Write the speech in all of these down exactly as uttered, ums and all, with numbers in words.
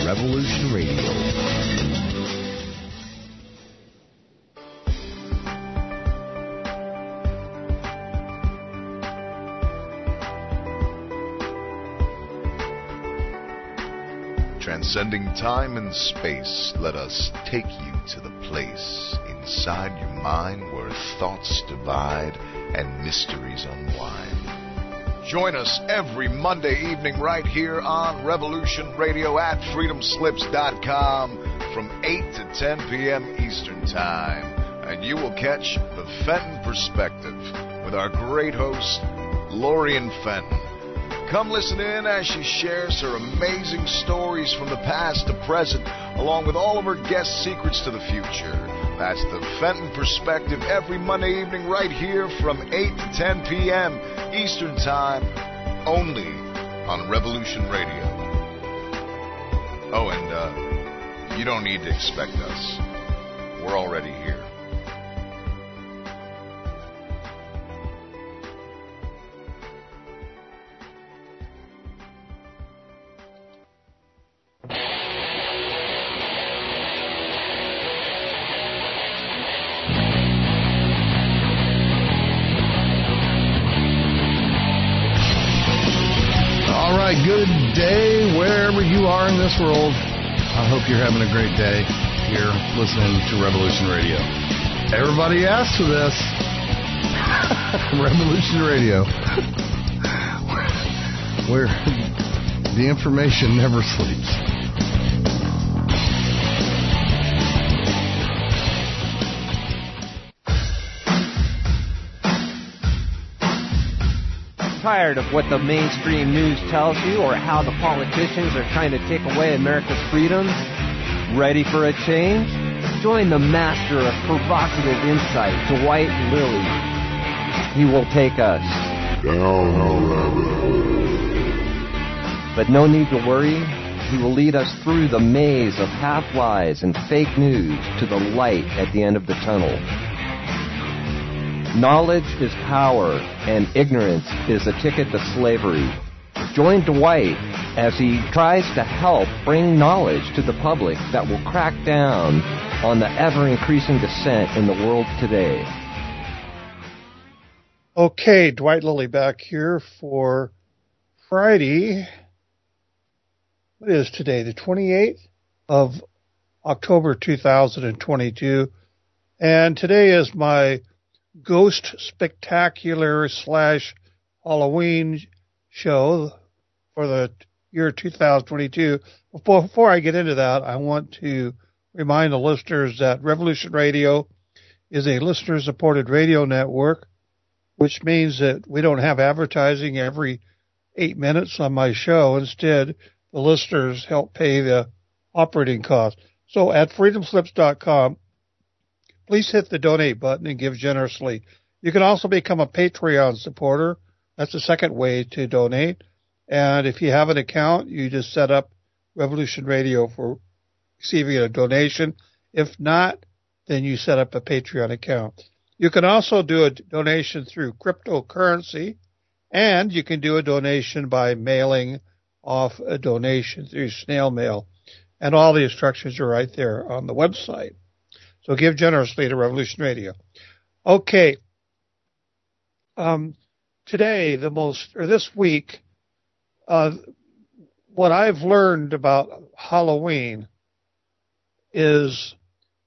Revolution Radio. Transcending time and space, let us take you to the place inside your mind where thoughts divide and mysteries unwind. Join us every Monday evening right here on Revolution Radio at freedom slips dot com from eight to ten p.m. Eastern Time. And you will catch the Fenton Perspective with our great host, Lorian Fenton. Come listen in as she shares her amazing stories from the past to present, along with all of her guest secrets to the future. That's the Fenton Perspective every Monday evening right here from eight to ten p.m. Eastern Time, only on Revolution Radio. Oh, and uh, you don't need to expect us. We're already here. Good day wherever you are in this world. I hope you're having a great day here listening to Revolution Radio. Everybody asks for this. Revolution Radio. Where the information never sleeps. Tired of what the mainstream news tells you or how the politicians are trying to take away America's freedoms? Ready for a change? Join the master of provocative insight, Dwight Lilly. He will take us down the rabbit hole. But no need to worry. He will lead us through the maze of half-lies and fake news to the light at the end of the tunnel. Knowledge is power, and ignorance is a ticket to slavery. Join Dwight as he tries to help bring knowledge to the public that will crack down on the ever-increasing dissent in the world today. Okay, Dwight Lilly back here for Friday. What is today? The twenty-eighth of October two thousand twenty-two. And today is my Ghost Spectacular slash Halloween show for the year two thousand twenty-two. Before, before I get into that, I want to remind the listeners that Revolution Radio is a listener-supported radio network, which means that we don't have advertising every eight minutes on my show. Instead, the listeners help pay the operating costs. So at freedom slips dot com, please hit the donate button and give generously. You can also become a Patreon supporter. That's the second way to donate. And if you have an account, you just set up Revolution Radio for receiving a donation. If not, then you set up a Patreon account. You can also do a donation through cryptocurrency, and you can do a donation by mailing off a donation through snail mail. And all the instructions are right there on the website. So give generously to Revolution Radio. Okay. Um, today, the most, or this week, uh, what I've learned about Halloween is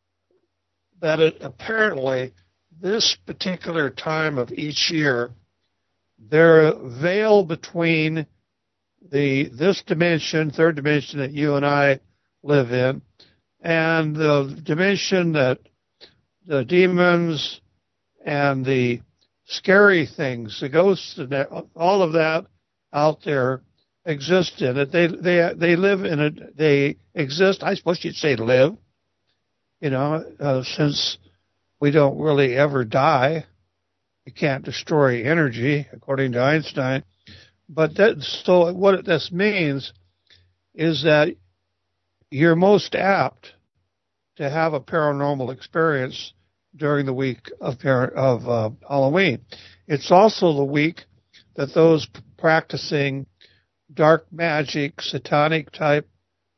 that it, apparently this particular time of each year, there's a veil between the this dimension, third dimension that you and I live in, and the dimension that the demons and the scary things, the ghosts, and all of that out there exist in it. They they they live in it. They exist. I suppose you'd say live. You know, uh, since we don't really ever die, you can't destroy energy, according to Einstein. But that so what this means is that you're most apt to have a paranormal experience during the week of of uh, Halloween. It's also the week that those practicing dark magic, satanic type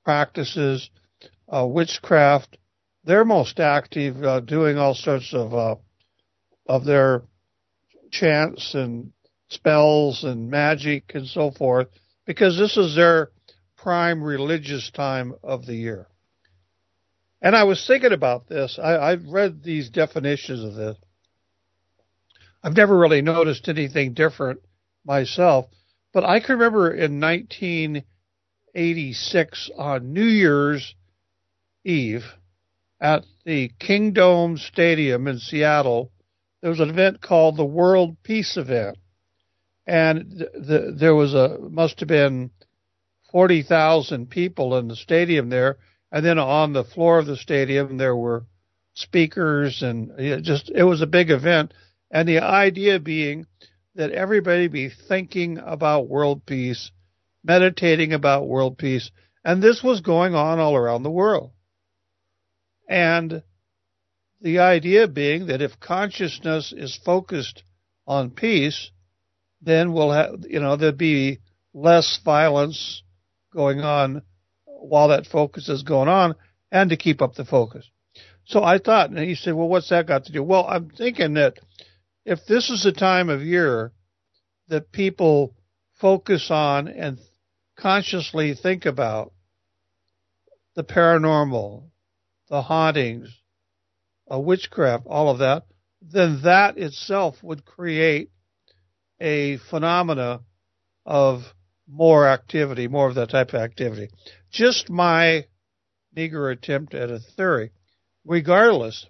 practices, uh, witchcraft. They're most active uh, doing all sorts of uh, of their chants and spells and magic and so forth, because this is their prime religious time of the year. And I was thinking about this. I, I've read these definitions of this. I've never really noticed anything different myself, but I can remember in nineteen eighty-six on New Year's Eve at the Kingdome Stadium in Seattle, there was an event called the World Peace Event. And th- th- there was a, must have been forty thousand people in the stadium there. And then on the floor of the stadium, there were speakers, and it just, it was a big event. And the idea being that everybody be thinking about world peace, meditating about world peace. And this was going on all around the world. And the idea being that if consciousness is focused on peace, then we'll have, you know, there'd be less violence going on while that focus is going on, and to keep up the focus. So I thought, and he said, well, what's that got to do? Well, I'm thinking that if this is a time of year that people focus on and consciously think about the paranormal, the hauntings, uh, witchcraft, all of that, then that itself would create a phenomena of more activity, more of that type of activity. Just my meager attempt at a theory. Regardless,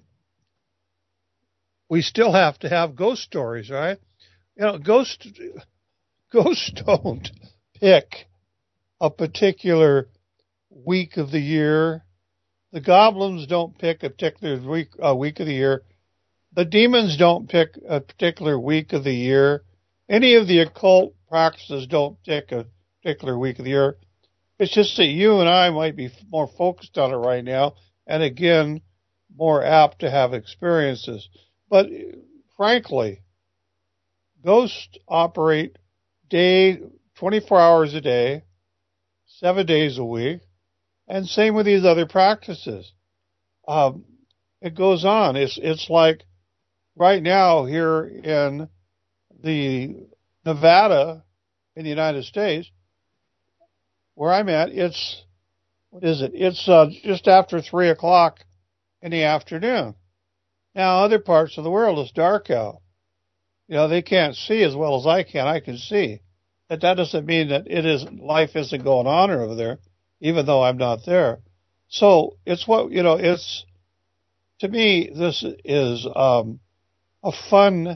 we still have to have ghost stories, right? You know, ghost, ghosts don't pick a particular week of the year. The goblins don't pick a particular week, uh, week of the year. The demons don't pick a particular week of the year. Any of the occult practices don't pick a particular week of the year. It's just that you and I might be more focused on it right now, and again, more apt to have experiences. But frankly, ghosts operate day, twenty-four hours a day, seven days a week, and same with these other practices. Um, it goes on. It's it's like right now here in the Nevada in the United States, where I'm at, it's, what is it? It's uh, just after three o'clock in the afternoon. Now, other parts of the world, it's dark out. You know, they can't see as well as I can. I can see. But that doesn't mean that it isn't, life isn't going on over there, even though I'm not there. So it's what, you know, it's, to me, this is um, a fun,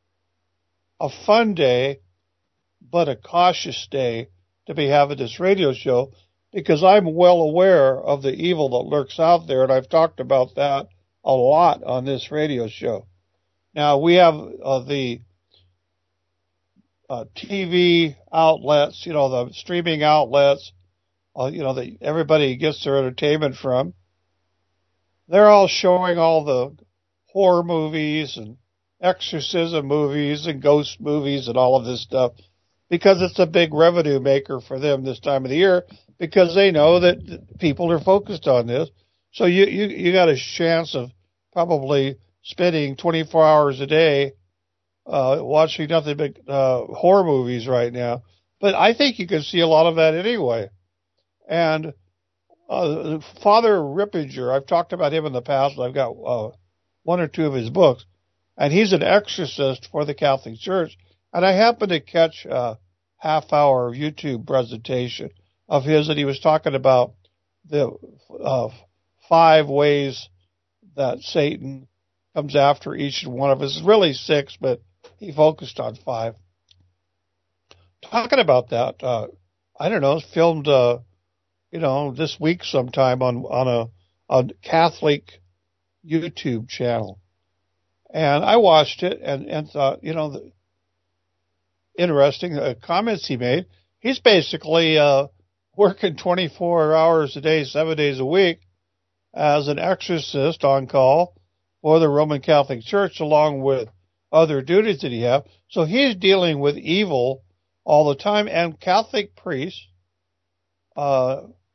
a fun day, but a cautious day to be having this radio show, because I'm well aware of the evil that lurks out there, and I've talked about that a lot on this radio show. Now, we have uh, the uh, T V outlets, you know, the streaming outlets, uh, you know, that everybody gets their entertainment from. They're all showing all the horror movies and exorcism movies and ghost movies and all of this stuff, because it's a big revenue maker for them this time of the year, because they know that people are focused on this. So you, you, you got a chance of probably spending twenty-four hours a day uh, watching nothing but uh, horror movies right now. But I think you can see a lot of that anyway. And uh, Father Rippinger, I've talked about him in the past. I've got uh, one or two of his books. And he's an exorcist for the Catholic Church. And I happened to catch a half-hour YouTube presentation of his, and he was talking about the uh, five ways that Satan comes after each one of us. It's really six, but he focused on five. Talking about that, uh, I don't know, it's filmed, uh, you know, this week sometime on on a, a Catholic YouTube channel, and I watched it and and thought, you know, the, interesting uh, comments he made. He's basically uh, working twenty-four hours a day, seven days a week as an exorcist on call for the Roman Catholic Church, along with other duties that he has. So he's dealing with evil all the time, and Catholic priests uh,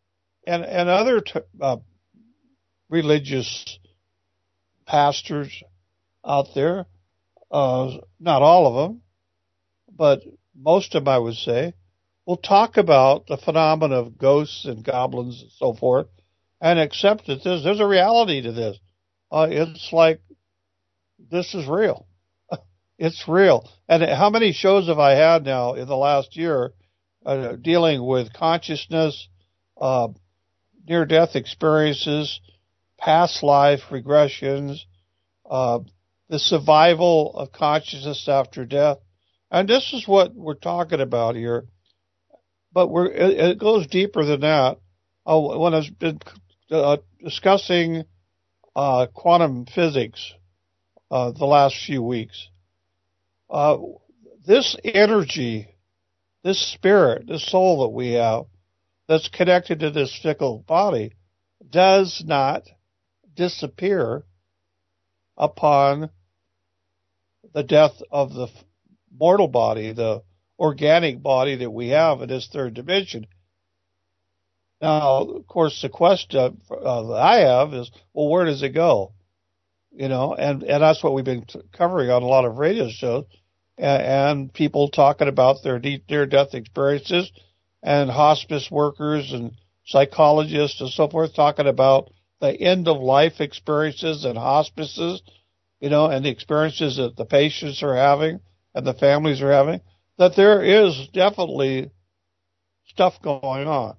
and and other t- uh, religious pastors out there, uh, not all of them, but most of them, I would say, will talk about the phenomena of ghosts and goblins and so forth, and accept that there's, there's a reality to this. Uh, it's like, this is real. It's real. And how many shows have I had now in the last year uh, dealing with consciousness, uh, near-death experiences, past life regressions, uh, the survival of consciousness after death. And this is what we're talking about here. But we're, it, it goes deeper than that. Uh, when I've been uh, discussing uh, quantum physics uh, the last few weeks, uh, this energy, this spirit, this soul that we have that's connected to this fickle body does not disappear upon the death of the mortal body, the organic body that we have in this third dimension. Now, of course, the question uh, that I have is, well, where does it go? You know, and, and that's what we've been t- covering on a lot of radio shows, and, and people talking about their near-death experiences, and hospice workers and psychologists and so forth talking about the end-of-life experiences and hospices, you know, and the experiences that the patients are having and the families are having, that there is definitely stuff going on.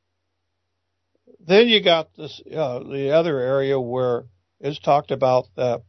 Then you got this, uh, the other area where it's talked about that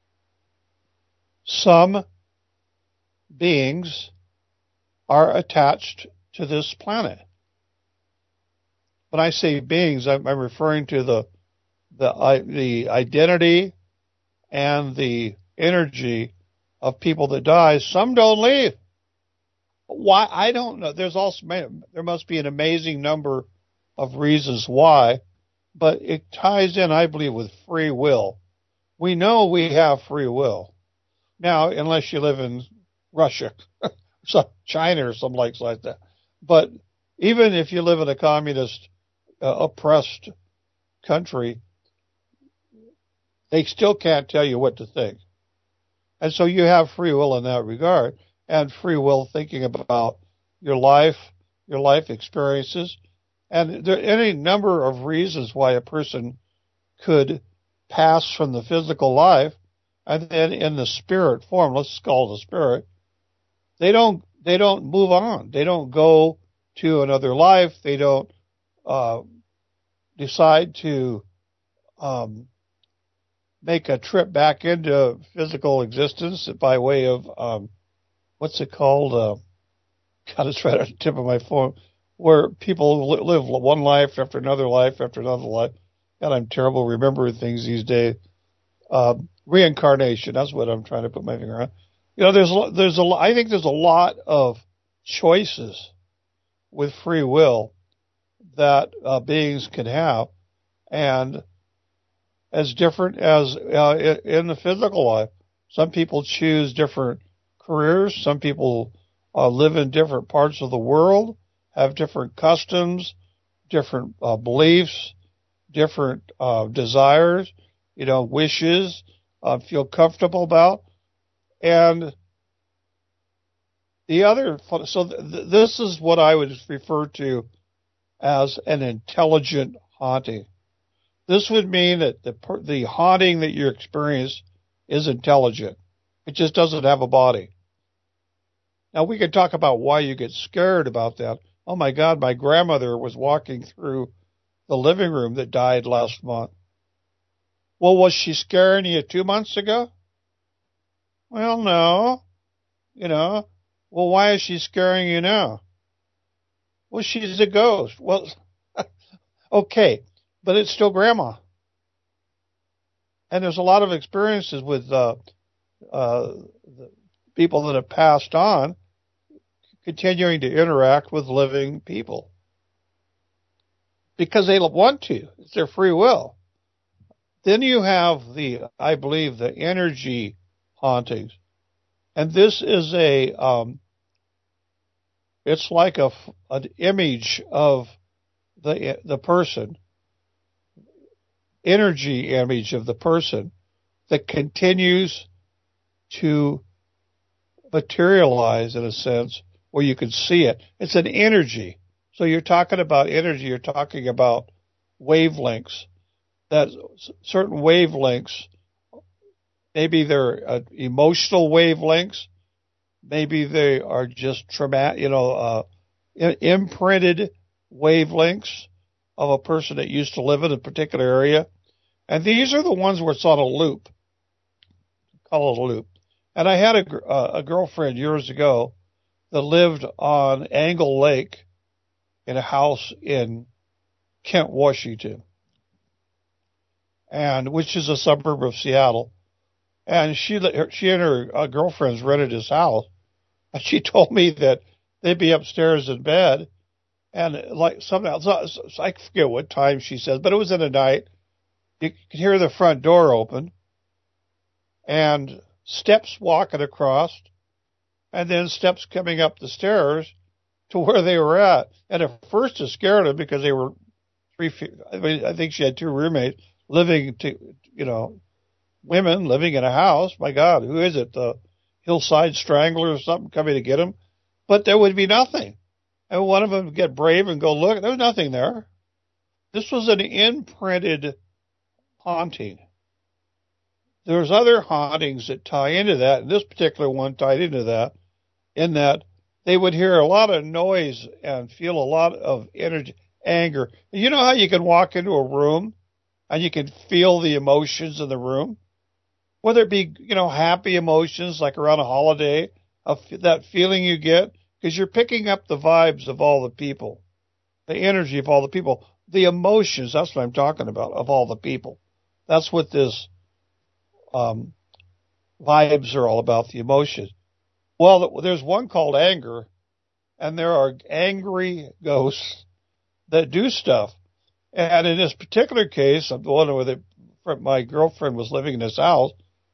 some beings are attached to this planet. When I say beings, I'm, I'm referring to the the I, the identity and the energy of people that die. Some don't leave. Why? I don't know. There's also there must be an amazing number of reasons why, but it ties in, I believe, with free will. We know we have free will. Now, unless you live in Russia, China or some place like that. But even if you live in a communist, uh, oppressed country, they still can't tell you what to think. And so you have free will in that regard, and free will thinking about your life, your life experiences, and there are any number of reasons why a person could pass from the physical life and then in the spirit form, let's call it the spirit, they don't they don't move on. They don't go to another life. They don't uh, decide to um, make a trip back into physical existence by way of um, what's it called? Uh, God, it's right at the tip of my phone. Where people live one life after another life after another life. God, I'm terrible remembering things these days. Uh, reincarnation, that's what I'm trying to put my finger on. You know, there's there's a I think there's a lot of choices with free will that uh, beings can have, and as different as uh, in the physical life. Some people choose different careers. Some people uh, live in different parts of the world, have different customs, different uh, beliefs, different uh, desires, you know, wishes, uh, feel comfortable about. And the other, so th- this is what I would refer to as an intelligent haunting. This would mean that the, the haunting that you experience is intelligent. It just doesn't have a body. Now, we could talk about why you get scared about that. Oh, my God, my grandmother was walking through the living room that died last month. Well, was she scaring you two months ago? Well, no. You know, well, why is she scaring you now? Well, she's a ghost. Well, okay, but it's still Grandma. And there's a lot of experiences with uh, uh, the people that have passed on continuing to interact with living people because they want to. It's their free will. Then you have the, I believe, the energy hauntings. And this is a, um, it's like a, an image of the the person, energy image of the person that continues to materialize in a sense where you can see it. It's an energy. So you're talking about energy, you're talking about wavelengths. That certain wavelengths, maybe they're uh, emotional wavelengths, maybe they are just traumatic, you know, uh, imprinted wavelengths of a person that used to live in a particular area. And these are the ones where it's on a loop. Call it a loop. And I had a, uh, a girlfriend years ago that lived on Angle Lake in a house in Kent, Washington, and which is a suburb of Seattle. And she she and her uh, girlfriends rented his house, and she told me that they'd be upstairs in bed, and like somehow, I forget what time she said, but it was in the night. You could hear the front door open, and steps walking across, and then steps coming up the stairs to where they were at. And at first it scared them because they were three feet. I mean, I think she had two roommates living to, you know, women living in a house. My God, who is it? The Hillside Strangler or something coming to get them? But there would be nothing. And one of them would get brave and go look. There was nothing there. This was an imprinted haunting. There's other hauntings that tie into that. And this particular one tied into that, in that they would hear a lot of noise and feel a lot of energy, anger. You know how you can walk into a room and you can feel the emotions in the room? Whether it be, you know, happy emotions like around a holiday, of that feeling you get, because you're picking up the vibes of all the people, the energy of all the people, the emotions, that's what I'm talking about, of all the people. That's what this um, vibes are all about, the emotions. Well, there's one called anger, and there are angry ghosts that do stuff. And in this particular case, the one where the, my girlfriend was living in this house,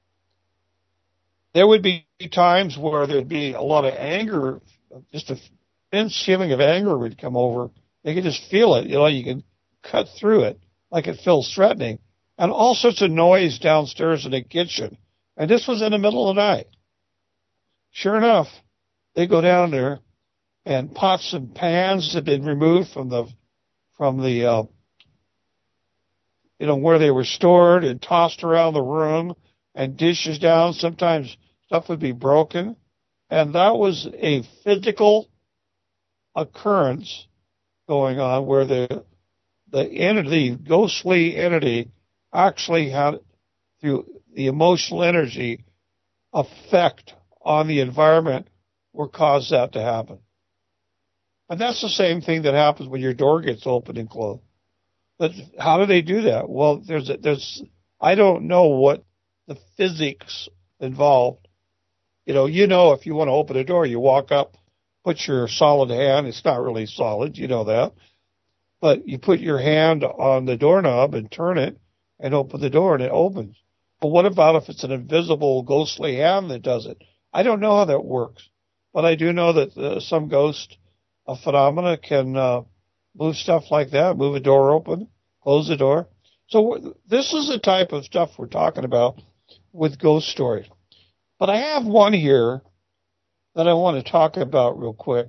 there would be times where there'd be a lot of anger, just a intense feeling of anger would come over. You can just feel it. You know, you can cut through it like it feels threatening. And all sorts of noise downstairs in the kitchen. And this was in the middle of the night. Sure enough, they go down there, and pots and pans had been removed from the, from the, uh, you know, where they were stored and tossed around the room, and dishes down. Sometimes stuff would be broken. And that was a physical occurrence going on where the, the entity, ghostly entity, actually had, through the emotional energy, effect on the environment or cause that to happen. And that's the same thing that happens when your door gets open and closed. But how do they do that? Well, there's, a, there's, I don't know what the physics involved. You know, you know, if you want to open a door, you walk up, put your solid hand. It's not really solid, you know that. But you put your hand on the doorknob and turn it and open the door, and it opens. But what about if it's an invisible, ghostly hand that does it? I don't know how that works. But I do know that uh, some ghost uh, phenomena can uh, move stuff like that, move a door open, close the door. So this is the type of stuff we're talking about with ghost stories. But I have one here that I want to talk about real quick.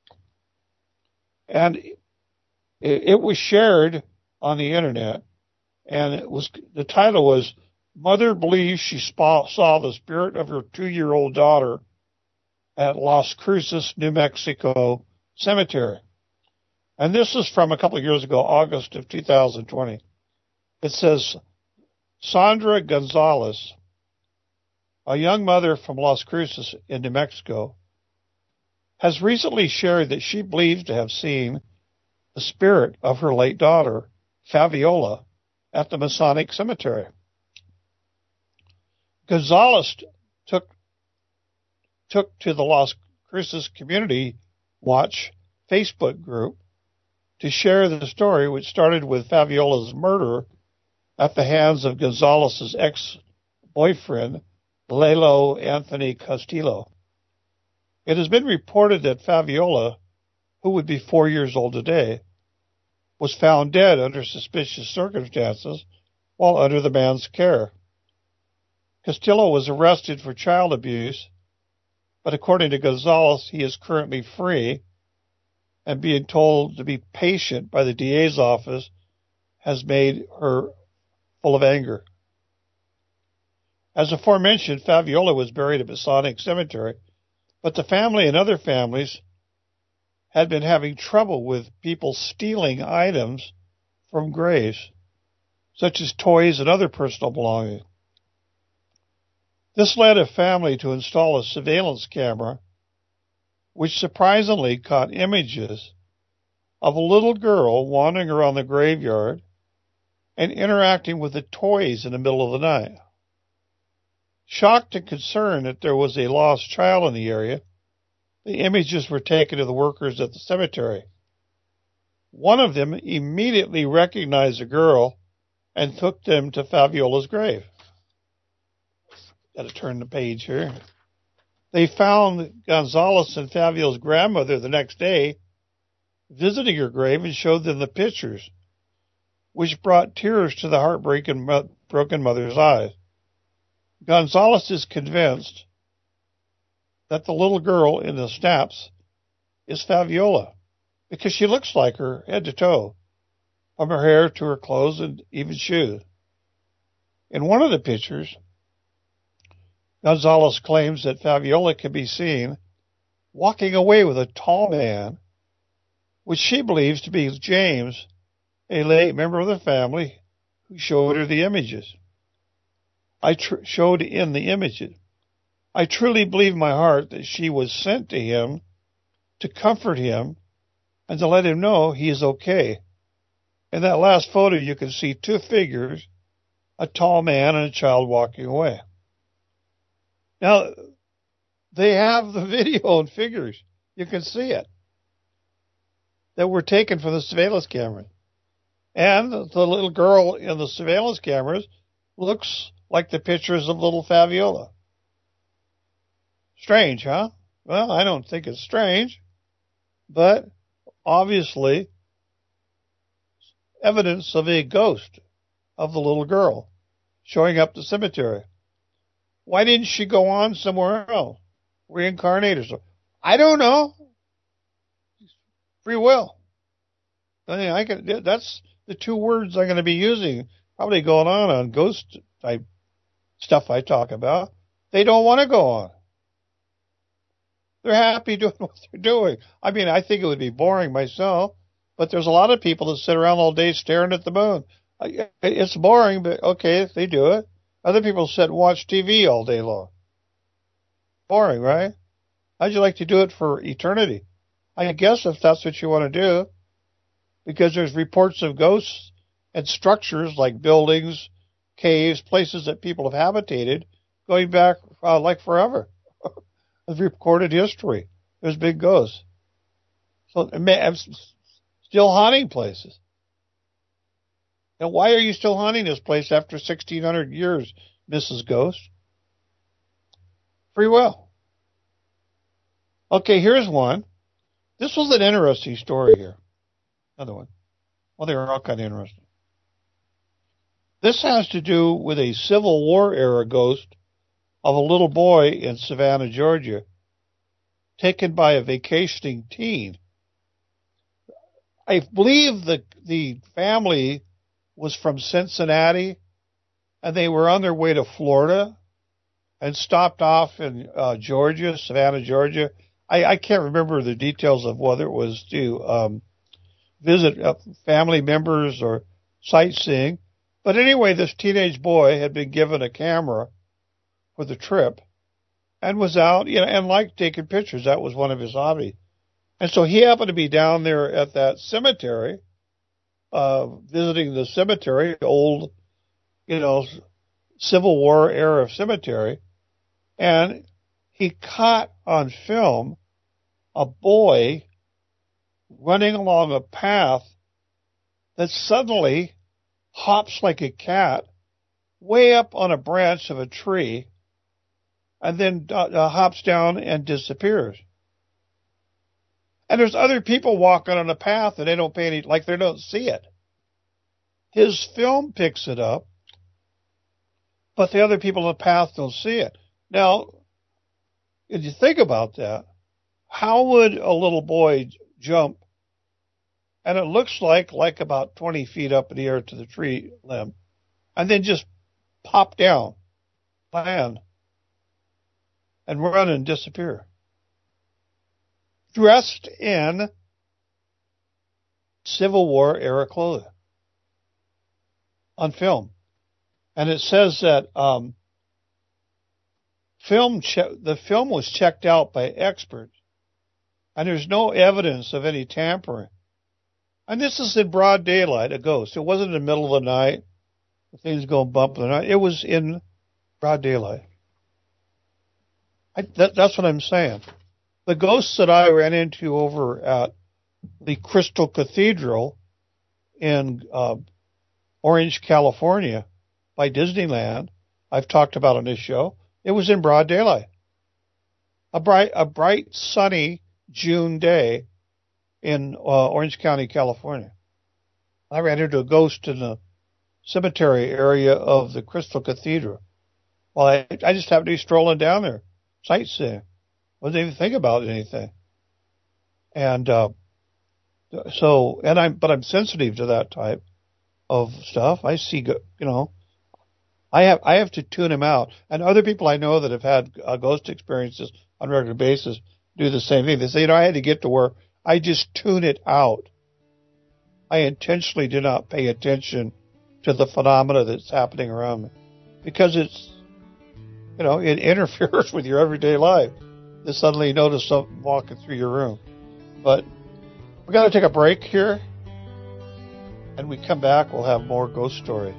And it, it was shared on the internet, and it was, the title was, Mother Believes She Saw the Spirit of Her Two-Year-Old Daughter at Las Cruces, New Mexico Cemetery. And this is from a couple of years ago, August of two thousand twenty. It says, Sandra Gonzalez, a young mother from Las Cruces in New Mexico, has recently shared that she believes to have seen the spirit of her late daughter, Fabiola, at the Masonic Cemetery. Gonzalez took took to the Las Cruces Community Watch Facebook group to share the story, which started with Fabiola's murder at the hands of Gonzalez's ex-boyfriend, Lalo Anthony Castillo. It has been reported that Fabiola, who would be four years old today, was found dead under suspicious circumstances while under the man's care. Castillo was arrested for child abuse, but according to Gonzalez, he is currently free and being told to be patient by the D A's office has made her full of anger. As aforementioned, Fabiola was buried at Masonic Cemetery, but the family and other families had been having trouble with people stealing items from graves, such as toys and other personal belongings. This led a family to install a surveillance camera, which surprisingly caught images of a little girl wandering around the graveyard and interacting with the toys in the middle of the night. Shocked and concerned that there was a lost child in the area, the images were taken to the workers at the cemetery. One of them immediately recognized the girl and took them to Fabiola's grave. Got to turn the page here. They found Gonzalez and Fabiola's grandmother the next day visiting her grave and showed them the pictures, which brought tears to the heartbroken broken mother's eyes. Gonzalez is convinced that the little girl in the snaps is Fabiola because she looks like her head to toe, from her hair to her clothes and even shoes. In one of the pictures, Gonzalez claims that Fabiola can be seen walking away with a tall man, which she believes to be James, a late member of the family who showed her the images. I tr- showed in the images. I truly believe in my heart that she was sent to him to comfort him and to let him know he is okay. In that last photo, you can see two figures, a tall man and a child walking away. Now, they have the video and figures. You can see it. That were taken from the surveillance camera. And the little girl in the surveillance cameras looks like the pictures of little Fabiola. Strange, huh? Well, I don't think it's strange, but obviously evidence of a ghost of the little girl showing up at the cemetery. Why didn't she go on somewhere else? Reincarnated. I don't know. Free will. I mean, I can, that's the two words I'm going to be using, probably going on on ghost type stuff I talk about. They don't want to go on. They're happy doing what they're doing. I mean, I think it would be boring myself, but there's a lot of people that sit around all day staring at the moon. It's boring, but okay, they do it. Other people sit and watch T V all day long. Boring, right? How'd you like to do it for eternity? I guess if that's what you want to do, because there's reports of ghosts and structures like buildings, caves, places that people have habitated going back uh, like forever. Of recorded history. There's big ghosts. So I'm still haunting places. Now, why are you still haunting this place after sixteen hundred years, Missus Ghost? Free will. Okay, here's one. This was an interesting story here. Another one. Well, they were all kind of interesting. This has to do with a Civil War era ghost of a little boy in Savannah, Georgia, taken by a vacationing teen. I believe the the family was from Cincinnati, and they were on their way to Florida and stopped off in uh, Georgia, Savannah, Georgia. I, I can't remember the details of whether it was to um, visit uh, family members or sightseeing. But anyway, this teenage boy had been given a camera for the trip and was out, you know, and liked taking pictures. That was one of his hobbies. And so he happened to be down there at that cemetery, uh, visiting the cemetery, old, you know, Civil War era cemetery. And he caught on film a boy running along a path that suddenly hops like a cat way up on a branch of a tree and then uh, hops down and disappears. And there's other people walking on the path and they don't pay any, like they don't see it. His film picks it up, but the other people on the path don't see it. Now, if you think about that, how would a little boy jump? And it looks like, like about twenty feet up in the air to the tree limb, and then just pop down, land, and run and disappear. Dressed in Civil War era clothing on film. And it says that um, film che- the film was checked out by experts, and there's no evidence of any tampering. And this is in broad daylight, a ghost. It wasn't in the middle of the night, things going bump in the night. It was in broad daylight. I, that, that's what I'm saying. The ghosts that I ran into over at the Crystal Cathedral in uh, Orange, California, by Disneyland, I've talked about on this show, it was in broad daylight. A bright, a bright, sunny June day in uh, Orange County, California. I ran into a ghost in the cemetery area of the Crystal Cathedral. Well, I, I just happened to be strolling down there, sightseeing. Wasn't even thinking about anything. And uh, so, and I'm, but I'm sensitive to that type of stuff. I see, you know, I have, I have to tune him out. And other people I know that have had uh, ghost experiences on a regular basis do the same thing. They say, you know, I had to get to where I just tune it out. I intentionally do not pay attention to the phenomena that's happening around me because it's, you know, it interferes with your everyday life. To suddenly notice something walking through your room. But we got to take a break here, and we come back, we'll have more ghost story.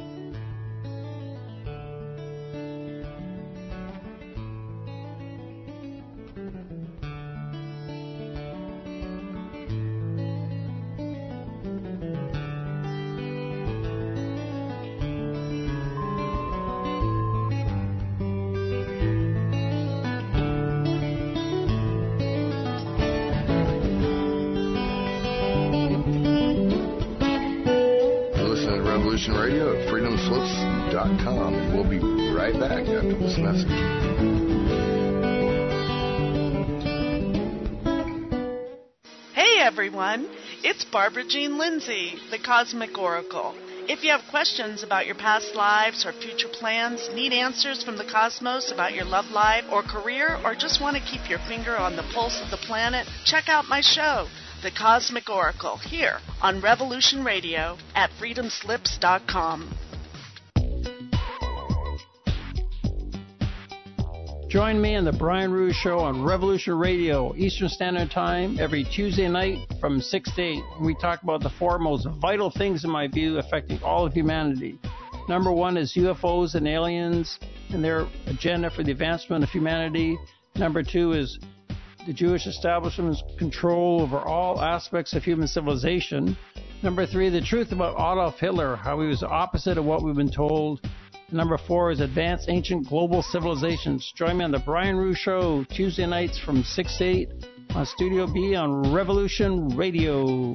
Radio at freedom slips dot com, and we'll be right back after this message. Hey everyone, it's Barbara Jean Lindsay, the Cosmic Oracle. If you have questions about your past lives or future plans, need answers from the cosmos about your love life or career, or just want to keep your finger on the pulse of the planet, check out my show, The Cosmic Oracle, here on Revolution Radio at freedom slips dot com. Join me on the Brian Ruhe Show on Revolution Radio, Eastern Standard Time, every Tuesday night from six to eight. We talk about the four most vital things, in my view, affecting all of humanity. Number one is U F Os and aliens and their agenda for the advancement of humanity. Number two is the Jewish establishment's control over all aspects of human civilization. Number three, the truth about Adolf Hitler, how he was the opposite of what we've been told. Number four is advanced ancient global civilizations. Join me on the Brian Ruhe Show, Tuesday nights from six to eight on Studio B on Revolution Radio.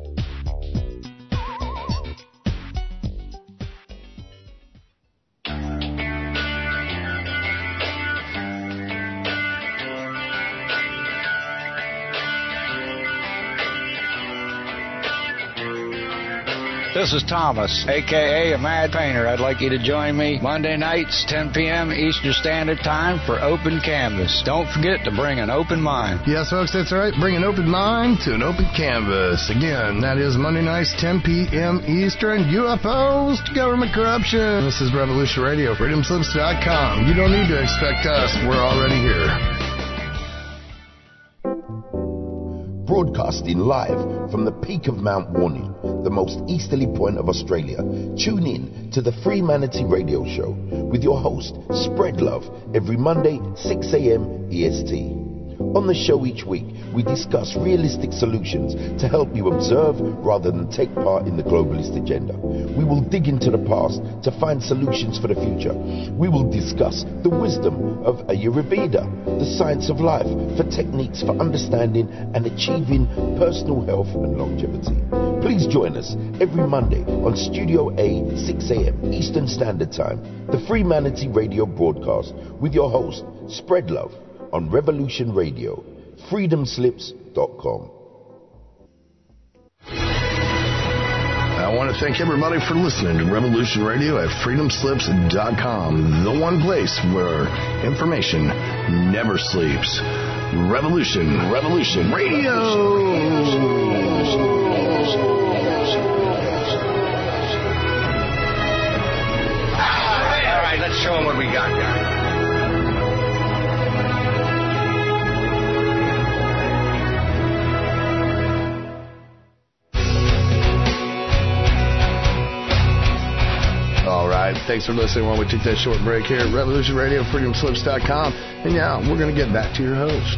This is Thomas, a k a. a Mad Painter. I'd like you to join me Monday nights, ten p.m. Eastern Standard Time for Open Canvas. Don't forget to bring an open mind. Yes, folks, that's right. Bring an open mind to an open canvas. Again, that is Monday nights, ten p.m. Eastern. U F Os to government corruption. This is Revolution Radio, freedom slips dot com. You don't need to expect us. We're already here. Broadcasting live from the peak of Mount Warning, the most easterly point of Australia. Tune in to the Free Manatee Radio Show with your host, Spread Love, every Monday, six a.m. E S T. On the show each week, we discuss realistic solutions to help you observe rather than take part in the globalist agenda. We will dig into the past to find solutions for the future. We will discuss the wisdom of Ayurveda, the science of life, for techniques for understanding and achieving personal health and longevity. Please join us every Monday on Studio A, six a.m. Eastern Standard Time, the Freemanity Radio broadcast with your host, Spread Love, on Revolution Radio, freedom slips dot com. I want to thank everybody for listening to Revolution Radio at freedom slips dot com, the one place where information never sleeps. Revolution, Revolution Radio. All right, let's show them what we got, guys. All right, thanks for listening while we take that short break here at Revolution Radio, freedom slips dot com. And now we're going to get back to your host.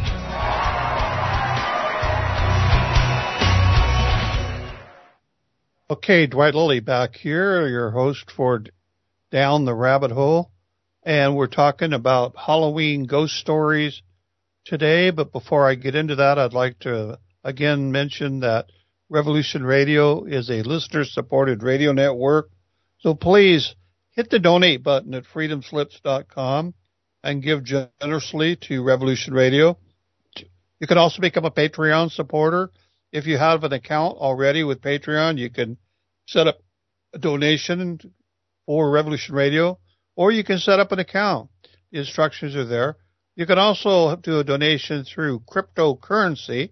Okay, Dwight Lilly back here, your host for Down the Rabbit Hole. And we're talking about Halloween ghost stories today. But before I get into that, I'd like to again mention that Revolution Radio is a listener-supported radio network. So please hit the donate button at freedom slips dot com and give generously to Revolution Radio. You can also become a Patreon supporter. If you have an account already with Patreon, you can set up a donation for Revolution Radio, or you can set up an account. The instructions are there. You can also do a donation through cryptocurrency,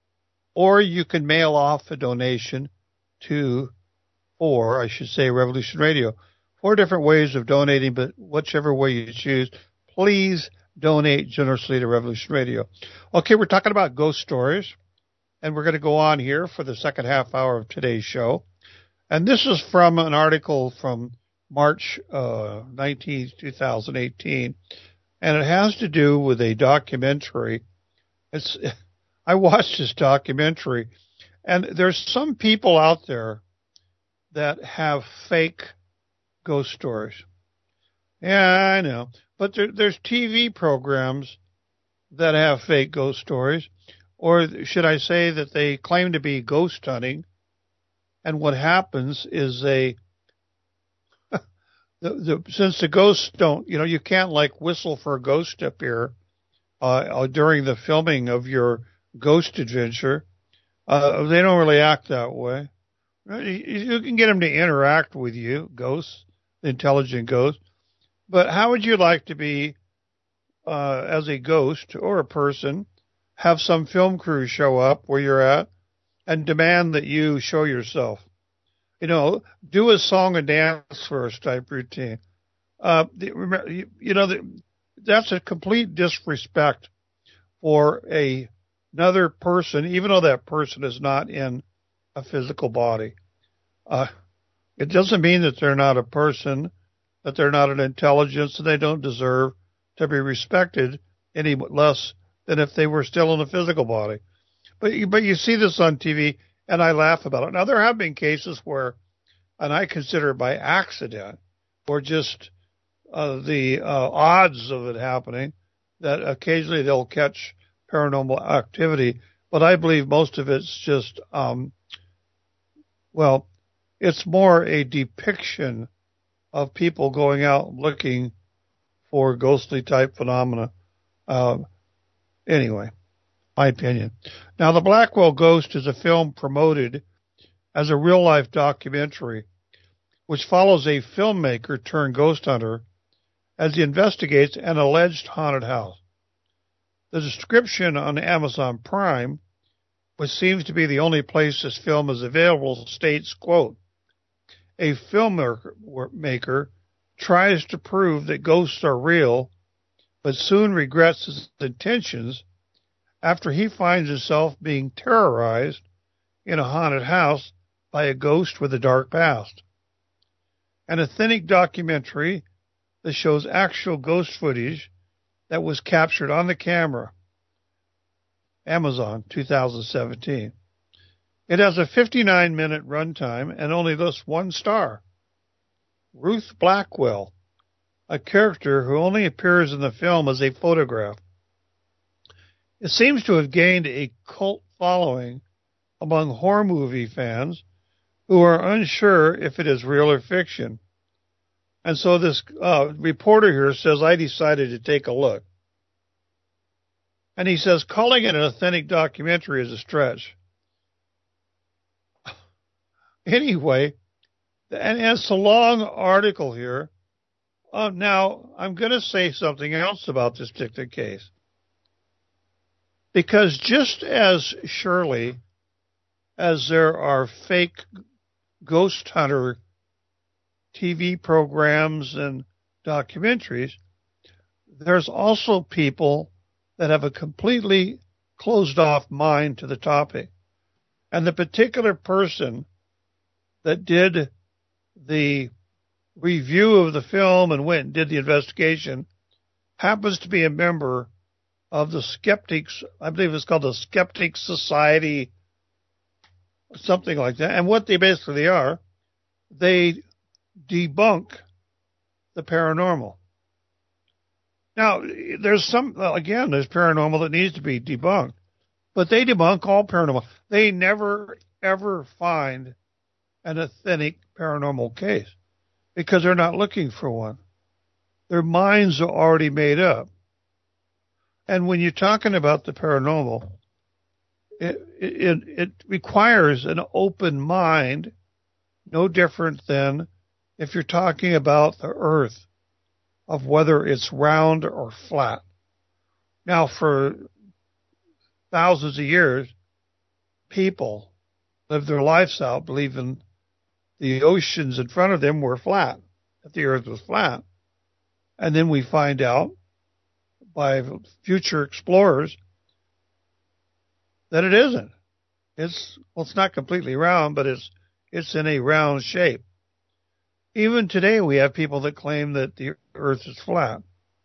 or you can mail off a donation to, or I should say, Revolution Radio. Four different ways of donating, but whichever way you choose, please donate generously to Revolution Radio. Okay, we're talking about ghost stories, and we're going to go on here for the second half hour of today's show. And this is from an article from March uh, nineteenth, twenty eighteen, and it has to do with a documentary. It's I watched this documentary, and there's some people out there that have fake ghost stories. Yeah, I know. But there, there's T V programs that have fake ghost stories, or should I say that they claim to be ghost hunting, and what happens is they, the, the, since the ghosts don't, you know, you can't like whistle for a ghost up here uh, during the filming of your ghost adventure. Uh, they don't really act that way. You can get them to interact with you, ghosts, intelligent ghosts. But how would you like to be, uh, as a ghost or a person, have some film crew show up where you're at and demand that you show yourself? You know, do a song and dance first type routine. Uh, the, you know, the, that's a complete disrespect for a, another person, even though that person is not in a physical body. Uh, it doesn't mean that they're not a person, that they're not an intelligence, and they don't deserve to be respected any less than if they were still in a physical body. But you, but you see this on T V, and I laugh about it. Now, there have been cases where, and I consider it by accident, or just uh, the uh, odds of it happening, that occasionally they'll catch paranormal activity. But I believe most of it's just, um, well, it's more a depiction of people going out looking for ghostly type phenomena. Uh, anyway, my opinion. Now, The Blackwell Ghost is a film promoted as a real-life documentary which follows a filmmaker turned ghost hunter as he investigates an alleged haunted house. The description on Amazon Prime, which seems to be the only place this film is available, states, quote, a filmmaker tries to prove that ghosts are real, but soon regrets his intentions after he finds himself being terrorized in a haunted house by a ghost with a dark past. An authentic documentary that shows actual ghost footage that was captured on the camera. Amazon, two thousand seventeen. It has a fifty-nine minute runtime and only lists one star. Ruth Blackwell, a character who only appears in the film as a photograph. It seems to have gained a cult following among horror movie fans who are unsure if it is real or fiction. And so this uh, reporter here says, I decided to take a look. And he says, calling it an authentic documentary is a stretch. Anyway, and it's a long article here. Uh, now, I'm going to say something else about this particular case. Because just as surely as there are fake ghost hunter T V programs and documentaries, there's also people that have a completely closed off mind to the topic. And the particular person that did the review of the film and went and did the investigation happens to be a member of the Skeptics, I believe it's called the Skeptic Society, something like that. And what they basically are, they debunk the paranormal. Now, there's some, again, there's paranormal that needs to be debunked, but they debunk all paranormal. They never, ever find an authentic paranormal case because they're not looking for one. Their minds are already made up. And when you're talking about the paranormal, it, it, it requires an open mind, no different than if you're talking about the earth, of whether it's round or flat. Now, for thousands of years, people lived their lives out believing the oceans in front of them were flat, that the earth was flat. And then we find out by future explorers that it isn't. It's, well, it's not completely round, but it's, it's in a round shape. Even today, we have people that claim that the earth is flat.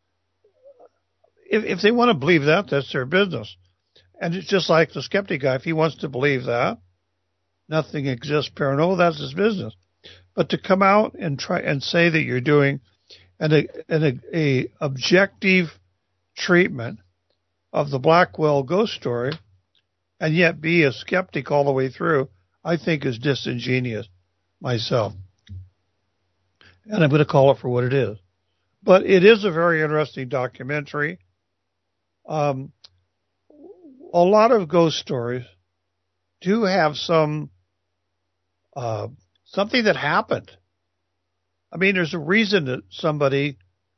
If, if they want to believe that, that's their business. And it's just like the skeptic guy. If he wants to believe that nothing exists paranormal, that's his business. But to come out and try and say that you're doing an, a, an a, a objective treatment of the Blackwell ghost story and yet be a skeptic all the way through, I think is disingenuous myself. And I'm going to call it for what it is. But it is a very interesting documentary. Um, a lot of ghost stories do have some uh, something that happened. I mean, there's a reason that somebody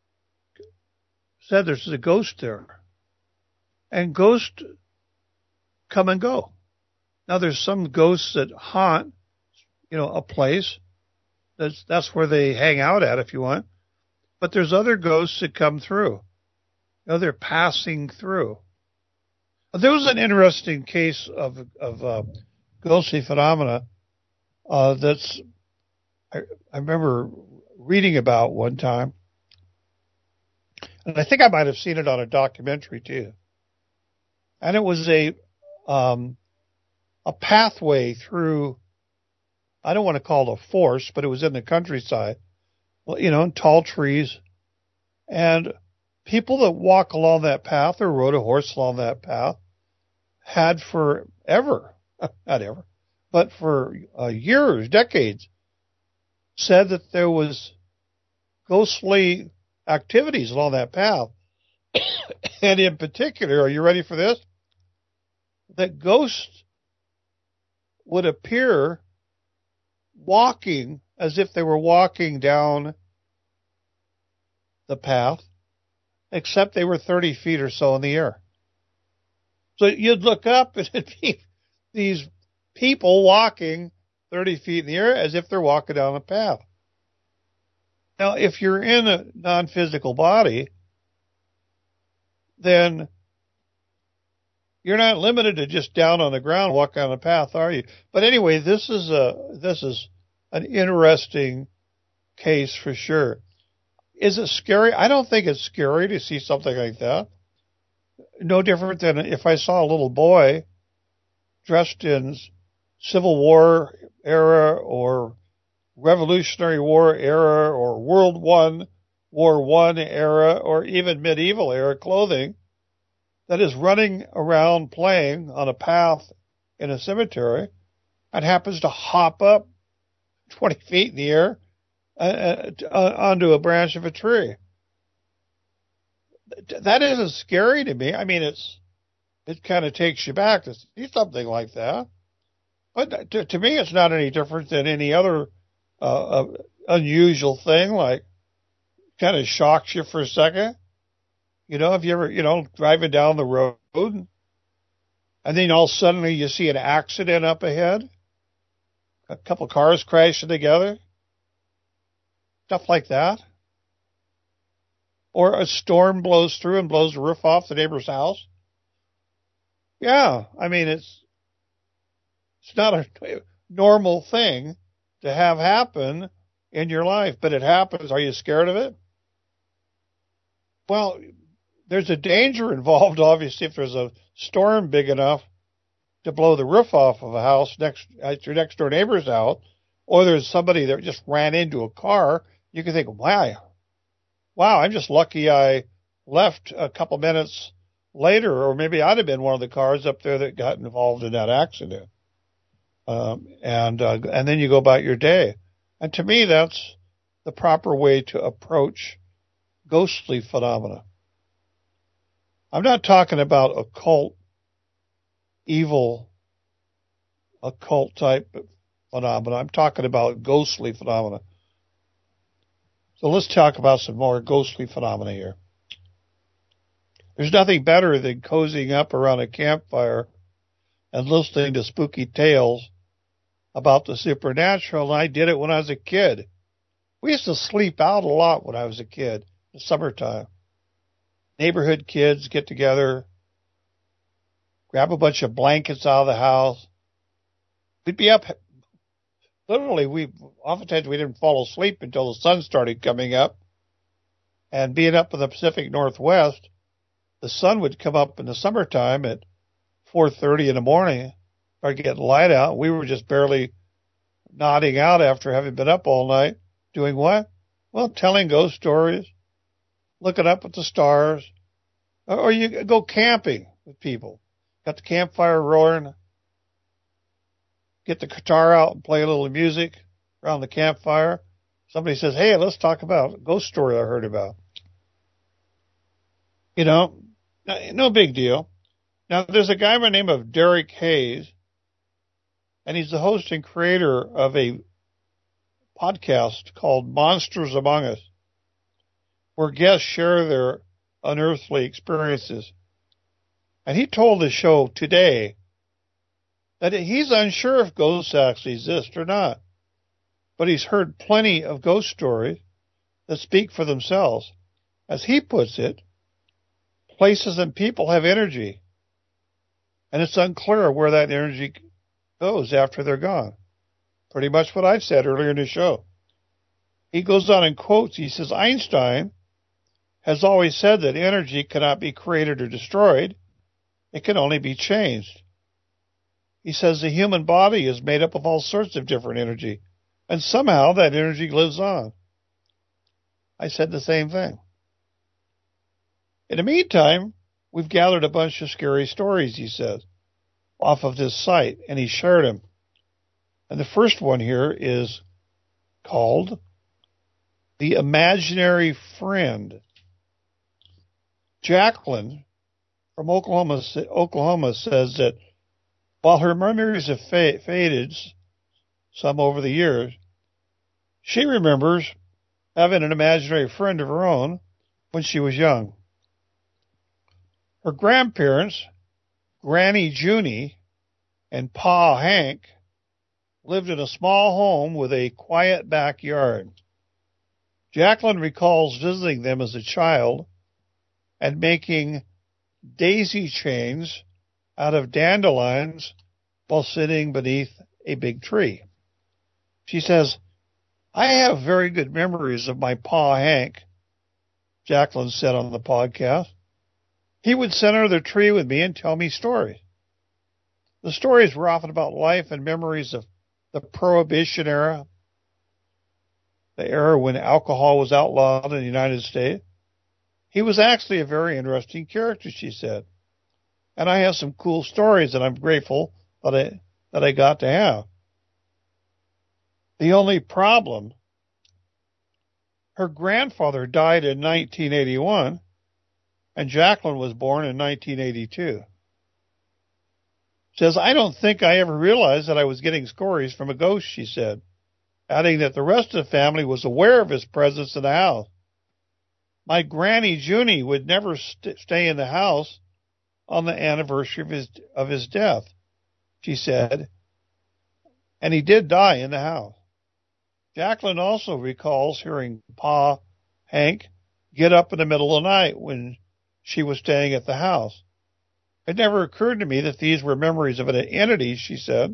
said there's a ghost there. And ghosts come and go. Now, there's some ghosts that haunt, you know, a place. That's, that's where they hang out at, if you want. But there's other ghosts that come through. You know, they're passing through. There was an interesting case of of uh, ghostly phenomena uh, that's I, I remember reading about one time, and I think I might have seen it on a documentary too. And it was a um, a pathway through. I don't want to call it a forest, but it was in the countryside. Well, you know, tall trees, and people that walk along that path or rode a horse along that path had forever, not ever, but for uh, years, decades, said that there was ghostly activities along that path. And in particular, are you ready for this? That ghosts would appear walking as if they were walking down the path, except they were thirty feet or so in the air. So you'd look up and it'd be these people walking thirty feet in the air as if they're walking down a path. Now, if you're in a non-physical body, then you're not limited to just down on the ground walking on a path, are you? But anyway, this is a this is an interesting case for sure. Is it scary? I don't think it's scary to see something like that. no different than if I saw a little boy dressed in Civil War era or Revolutionary War era or World One, War One era or even medieval era clothing that is running around playing on a path in a cemetery and happens to hop up twenty feet in the air uh, uh, onto a branch of a tree. That isn't scary to me. I mean, it's it kind of takes you back to see something like that. But to, to me, it's not any different than any other uh, uh, unusual thing, like kind of shocks you for a second. You know, if you ever, you know, driving down the road and then all suddenly you see an accident up ahead, a couple cars crashing together, stuff like that. Or a storm blows through and blows the roof off the neighbor's house. Yeah, I mean, it's it's not a normal thing to have happen in your life, but it happens. Are you scared of it? Well, there's a danger involved, obviously, if there's a storm big enough to blow the roof off of a house next at your next door neighbor's house, or there's somebody that just ran into a car. You can think, wow. Wow, I'm just lucky I left a couple minutes later, or maybe I'd have been one of the cars up there that got involved in that accident. Um, and uh, and then you go about your day. And to me, that's the proper way to approach ghostly phenomena. I'm not talking about occult, evil, occult type phenomena. I'm talking about ghostly phenomena. So let's talk about some more ghostly phenomena here. There's nothing better than cozying up around a campfire and listening to spooky tales about the supernatural. And I did it when I was a kid. We used to sleep out a lot when I was a kid, in the summertime. Neighborhood kids get together, grab a bunch of blankets out of the house. We'd be up. Literally, we oftentimes we didn't fall asleep until the sun started coming up. And being up in the Pacific Northwest, the sun would come up in the summertime at four thirty in the morning, start getting light out. We were just barely nodding out after having been up all night. Doing what? Well, telling ghost stories, looking up at the stars, or you go camping with people. Got the campfire roaring. Get the guitar out and play a little music around the campfire. Somebody says, hey, let's talk about a ghost story I heard about. You know, no big deal. Now, there's a guy by the name of Derek Hayes, and he's the host and creator of a podcast called Monsters Among Us, where guests share their unearthly experiences. And he told the show today that he's unsure if ghosts actually exist or not. But he's heard plenty of ghost stories that speak for themselves. As he puts it, places and people have energy, and it's unclear where that energy goes after they're gone. Pretty much what I've said earlier in the show. He goes on and quotes, he says, Einstein has always said that energy cannot be created or destroyed. It can only be changed. He says the human body is made up of all sorts of different energy, and somehow that energy lives on. I said the same thing. In the meantime, we've gathered a bunch of scary stories, he says, off of this site, and he shared them. And the first one here is called The Imaginary Friend. Jacqueline from Oklahoma, Oklahoma says that while her memories have faded, some over the years, she remembers having an imaginary friend of her own when she was young. Her grandparents, Granny Junie and Pa Hank, lived in a small home with a quiet backyard. Jacqueline recalls visiting them as a child and making daisy chains out of dandelions while sitting beneath a big tree. She says, I have very good memories of my Pa Hank, Jacqueline said on the podcast. He would sit under the tree with me and tell me stories. The stories were often about life and memories of the Prohibition era, the era when alcohol was outlawed in the United States. He was actually a very interesting character, she said. And I have some cool stories that I'm grateful that I, that I got to have. The only problem, her grandfather died in nineteen eighty-one, and Jacqueline was born in nineteen eighty-two. Says, I don't think I ever realized that I was getting stories from a ghost, she said, adding that the rest of the family was aware of his presence in the house. My granny Junie would never st- stay in the house on the anniversary of his of his death, she said, and he did die in the house. Jacqueline also recalls hearing Pa Hank get up in the middle of the night when she was staying at the house. It never occurred to me that these were memories of an entity, she said.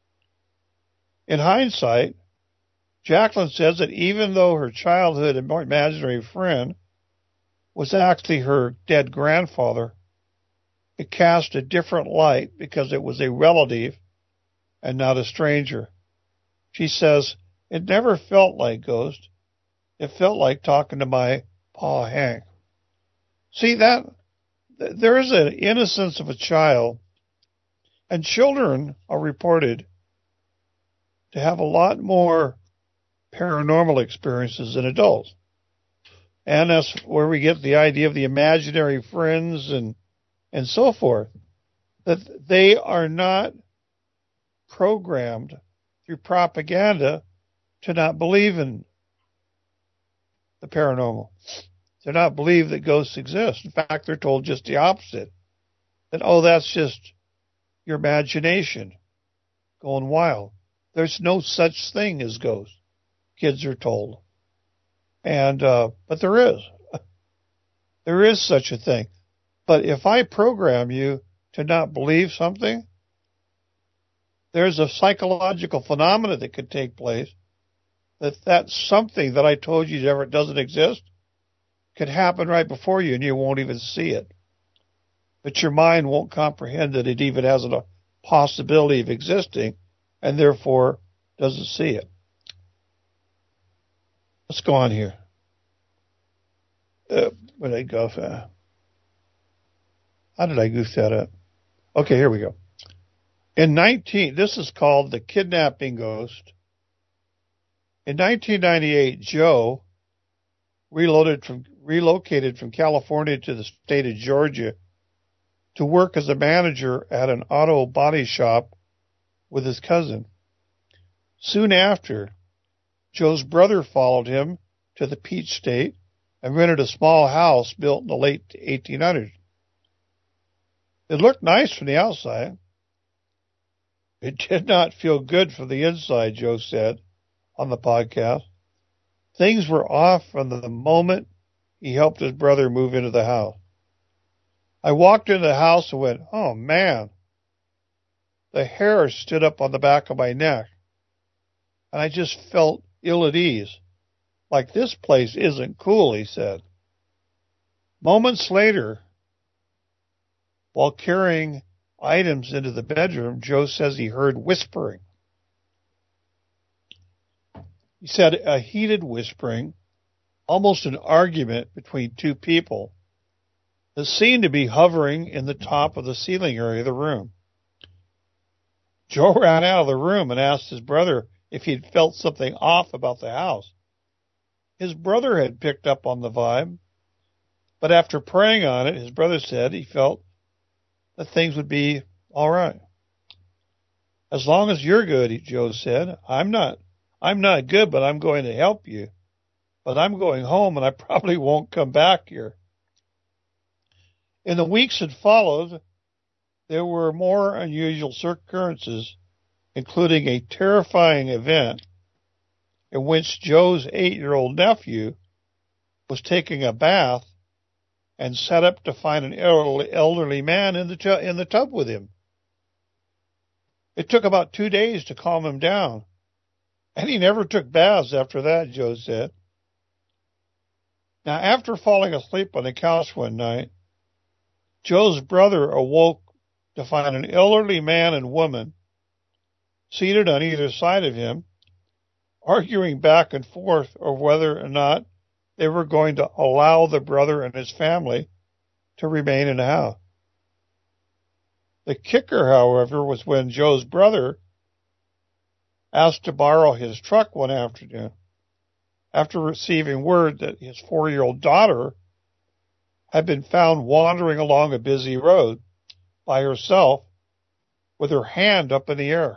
In hindsight, Jacqueline says that even though her childhood imaginary friend was actually her dead grandfather, it cast a different light because it was a relative and not a stranger. She says, it never felt like ghost. It felt like talking to my Pa Hank. See, that there is an innocence of a child, and children are reported to have a lot more paranormal experiences than adults. And that's where we get the idea of the imaginary friends and and so forth, that they are not programmed through propaganda to not believe in the paranormal. They're not believe that ghosts exist. In fact, they're told just the opposite, that, oh, that's just your imagination going wild. There's no such thing as ghosts, kids are told. And, uh, but there is. There is such a thing. But if I program you to not believe something, there's a psychological phenomena that could take place that that something that I told you ever doesn't exist could happen right before you and you won't even see it. But your mind won't comprehend that it even has a possibility of existing and therefore doesn't see it. Let's go on here. Uh, where did I go? Uh, how did I goof that up? Okay, here we go. In nineteen, this is called the kidnapping ghost. In nineteen ninety-eight, Joe reloaded from, relocated from California to the state of Georgia to work as a manager at an auto body shop with his cousin. Soon after, Joe's brother followed him to the Peach State and rented a small house built in the late eighteen hundreds. It looked nice from the outside. It did not feel good from the inside, Joe said on the podcast. Things were off from the moment he helped his brother move into the house. I walked into the house and went, oh man, the hair stood up on the back of my neck. And I just felt ill at ease. Like, this place isn't cool, he said. Moments later, while carrying items into the bedroom, Joe says he heard whispering. He said a heated whispering, almost an argument between two people, that seemed to be hovering in the top of the ceiling area of the room. Joe ran out of the room and asked his brother if he'd felt something off about the house. His brother had picked up on the vibe, but after praying on it, his brother said he felt that things would be all right. As long as you're good, Joe said. I'm not, I'm not good, but I'm going to help you. But I'm going home and I probably won't come back here. In the weeks that followed, there were more unusual occurrences, including a terrifying event in which Joe's eight-year-old nephew was taking a bath and sat up to find an elderly, elderly man in the, tu- in the tub with him. It took about two days to calm him down, and he never took baths after that, Joe said. Now, after falling asleep on the couch one night, Joe's brother awoke to find an elderly man and woman seated on either side of him, arguing back and forth over whether or not they were going to allow the brother and his family to remain in the house. The kicker, however, was when Joe's brother asked to borrow his truck one afternoon after receiving word that his four-year-old daughter had been found wandering along a busy road by herself with her hand up in the air.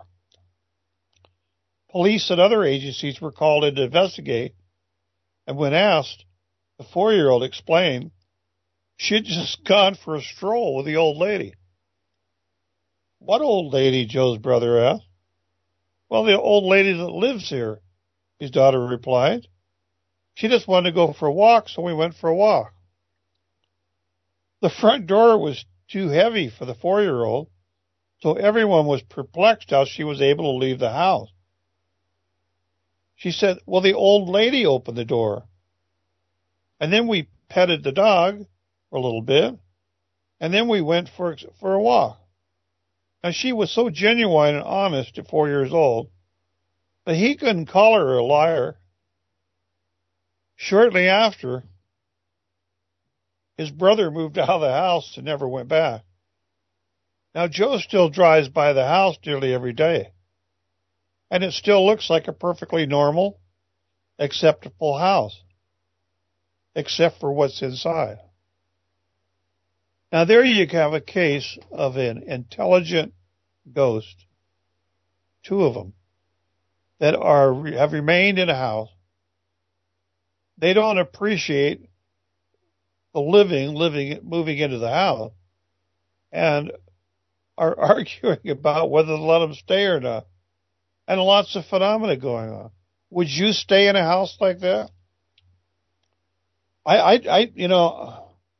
Police and other agencies were called in to investigate, and when asked, the four-year-old explained she had just gone for a stroll with the old lady. What old lady? Joe's brother asked. Well, the old lady that lives here, his daughter replied. She just wanted to go for a walk, so we went for a walk. The front door was too heavy for the four-year-old, so everyone was perplexed how she was able to leave the house. She said, well, the old lady opened the door. And then we petted the dog for a little bit, and then we went for, for a walk. Now, she was so genuine and honest at four years old that he couldn't call her a liar. Shortly after, his brother moved out of the house and never went back. Now, Joe still drives by the house nearly every day, and it still looks like a perfectly normal, acceptable house, except for what's inside. Now, there you have a case of an intelligent ghost, two of them, that are have remained in a house. They don't appreciate the living, living, moving into the house, and are arguing about whether to let them stay or not. And lots of phenomena going on. Would you stay in a house like that? I, I, I you know,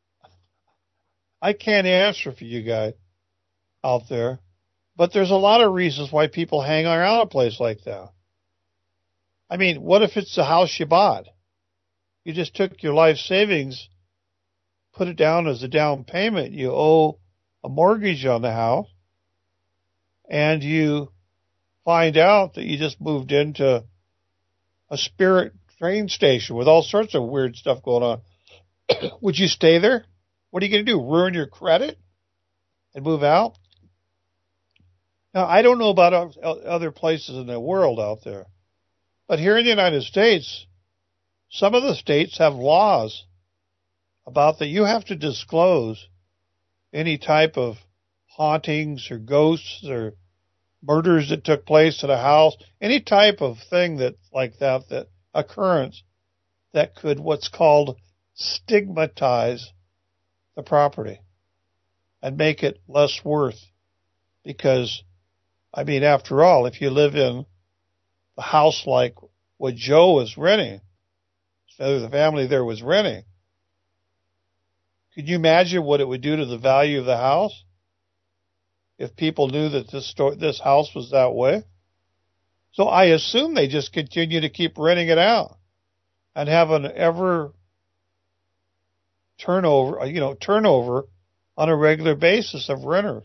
I can't answer for you guys out there, but there's a lot of reasons why people hang around a place like that. I mean, what if it's the house you bought? You just took your life savings, put it down as a down payment. You owe a mortgage on the house, and you find out that you just moved into a Spirit train station with all sorts of weird stuff going on. Would you stay there? What are you going to do, ruin your credit and move out? Now, I don't know about other places in the world out there, but here in the United States, some of the states have laws about that you have to disclose any type of hauntings or ghosts or murders that took place at a house, any type of thing that like that, that occurrence that could what's called stigmatize the property and make it less worth. Because, I mean, after all, if you live in a house like what Joe was renting, so the family there was renting, could you imagine what it would do to the value of the house if people knew that this store, this house was that way? So I assume they just continue to keep renting it out and have an ever turnover, you know, turnover on a regular basis of renters.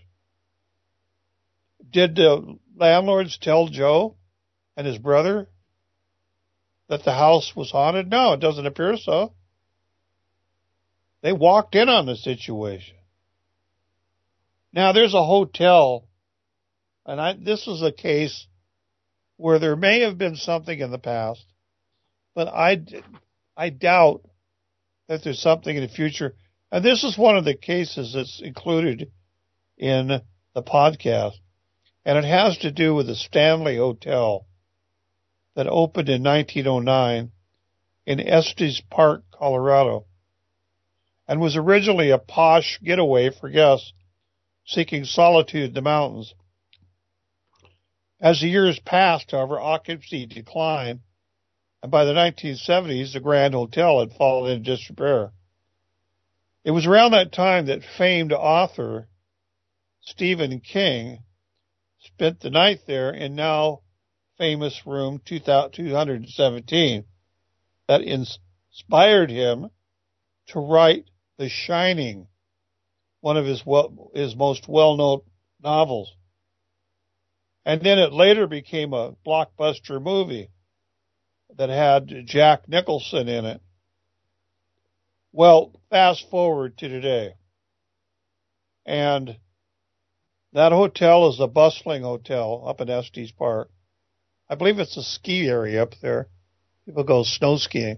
Did the landlords tell Joe and his brother that the house was haunted? No, it doesn't appear so. They walked in on the situation. Now, there's a hotel, and I, this is a case where there may have been something in the past, but I, I doubt that there's something in the future. And this is one of the cases that's included in the podcast, and it has to do with the Stanley Hotel that opened in nineteen oh nine in Estes Park, Colorado, and was originally a posh getaway for guests seeking solitude in the mountains. As the years passed, however, occupancy declined, and by the nineteen seventies, the Grand Hotel had fallen into disrepair. It was around that time that famed author Stephen King spent the night there in now famous room two seventeen that inspired him to write The Shining. one of his well, his most well-known novels. And then it later became a blockbuster movie that had Jack Nicholson in it. Well, fast forward to today. And that hotel is a bustling hotel up in Estes Park. I believe it's a ski area up there. People go snow skiing.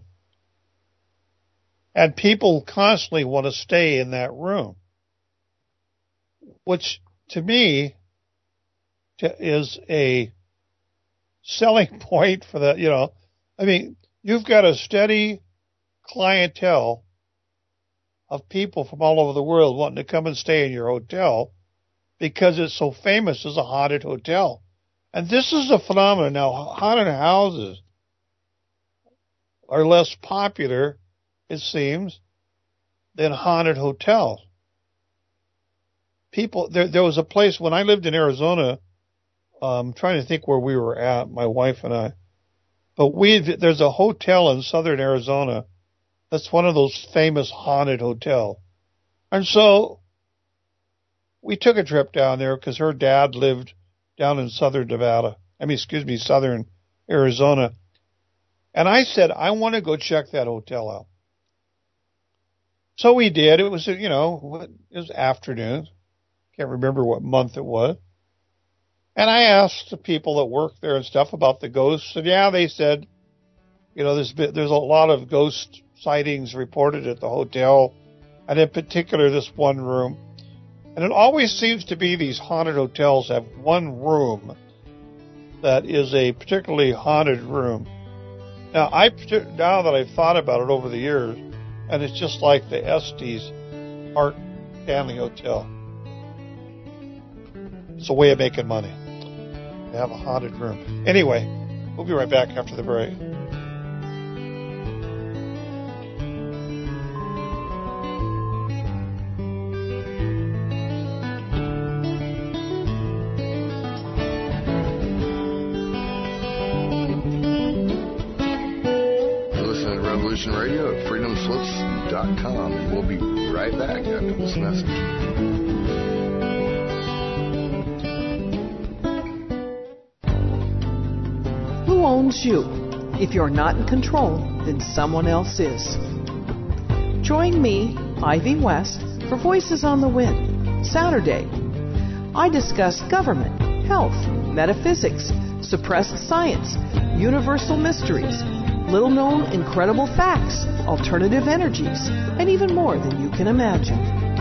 And people constantly want to stay in that room, which to me is a selling point for the, you know, I mean, you've got a steady clientele of people from all over the world wanting to come and stay in your hotel because it's so famous as a haunted hotel. And this is a phenomenon now. Haunted houses are less popular, it seems, than haunted hotels. People, there, there was a place when I lived in Arizona. I'm um, trying to think where we were at, my wife and I. But we, there's a hotel in southern Arizona that's one of those famous haunted hotels. And so we took a trip down there because her dad lived down in southern Nevada. I mean, excuse me, southern Arizona. And I said, I want to go check that hotel out. So we did. It was, you know, it was afternoon. Can't remember what month it was. And I asked the people that work there and stuff about the ghosts. And yeah, they said, you know, there's been, there's a lot of ghost sightings reported at the hotel, and in particular this one room. And it always seems to be these haunted hotels have one room that is a particularly haunted room. Now, I now that I've thought about it over the years, and it's just like the Estes Park Stanley Hotel. It's a way of making money. They have a haunted room. Anyway, we'll be right back after the break. You're listening to Revolution Radio at freedom slips dot com, and we'll be right back after this message. Who owns you? If you're not in control, then someone else is. Join me, Ivy West, for Voices on the Wind, Saturday. I discuss government, health, metaphysics, suppressed science, universal mysteries, little-known incredible facts, alternative energies, and even more than you can imagine.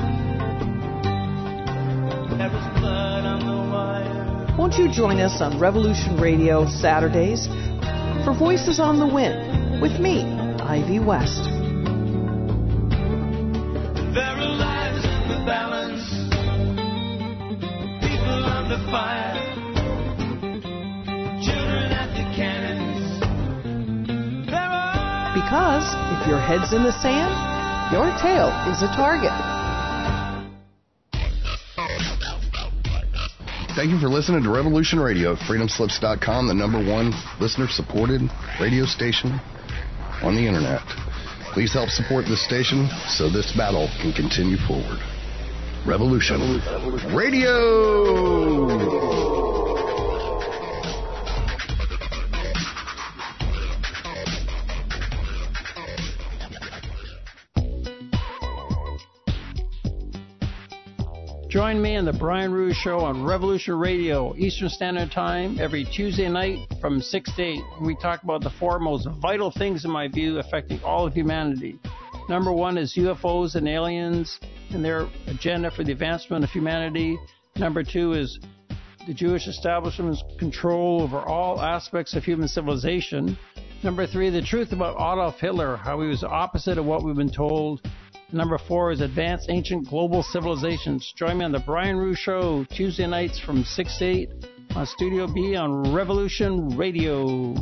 Won't you join us on Revolution Radio Saturdays for Voices on the Wind with me, Ivy West. There are lives in the balance, people under fire, children at the cannons. There are because if your head's in the sand, your tail is a target. Thank you for listening to Revolution Radio at freedom slips dot com, the number one listener-supported radio station on the Internet. Please help support this station so this battle can continue forward. Revolution Radio! Join me on the Brian Rouge Show on Revolution Radio, Eastern Standard Time, every Tuesday night from six to eight. We talk about the four most vital things, in my view, affecting all of humanity. Number one is U F Os and aliens and their agenda for the advancement of humanity. Number two is the Jewish establishment's control over all aspects of human civilization. Number three, the truth about Adolf Hitler, how he was the opposite of what we've been told. Number four is Advanced Ancient Global Civilizations. Join me on the Brian Rouge Show, Tuesday nights from six to eight on Studio B on Revolution Radio.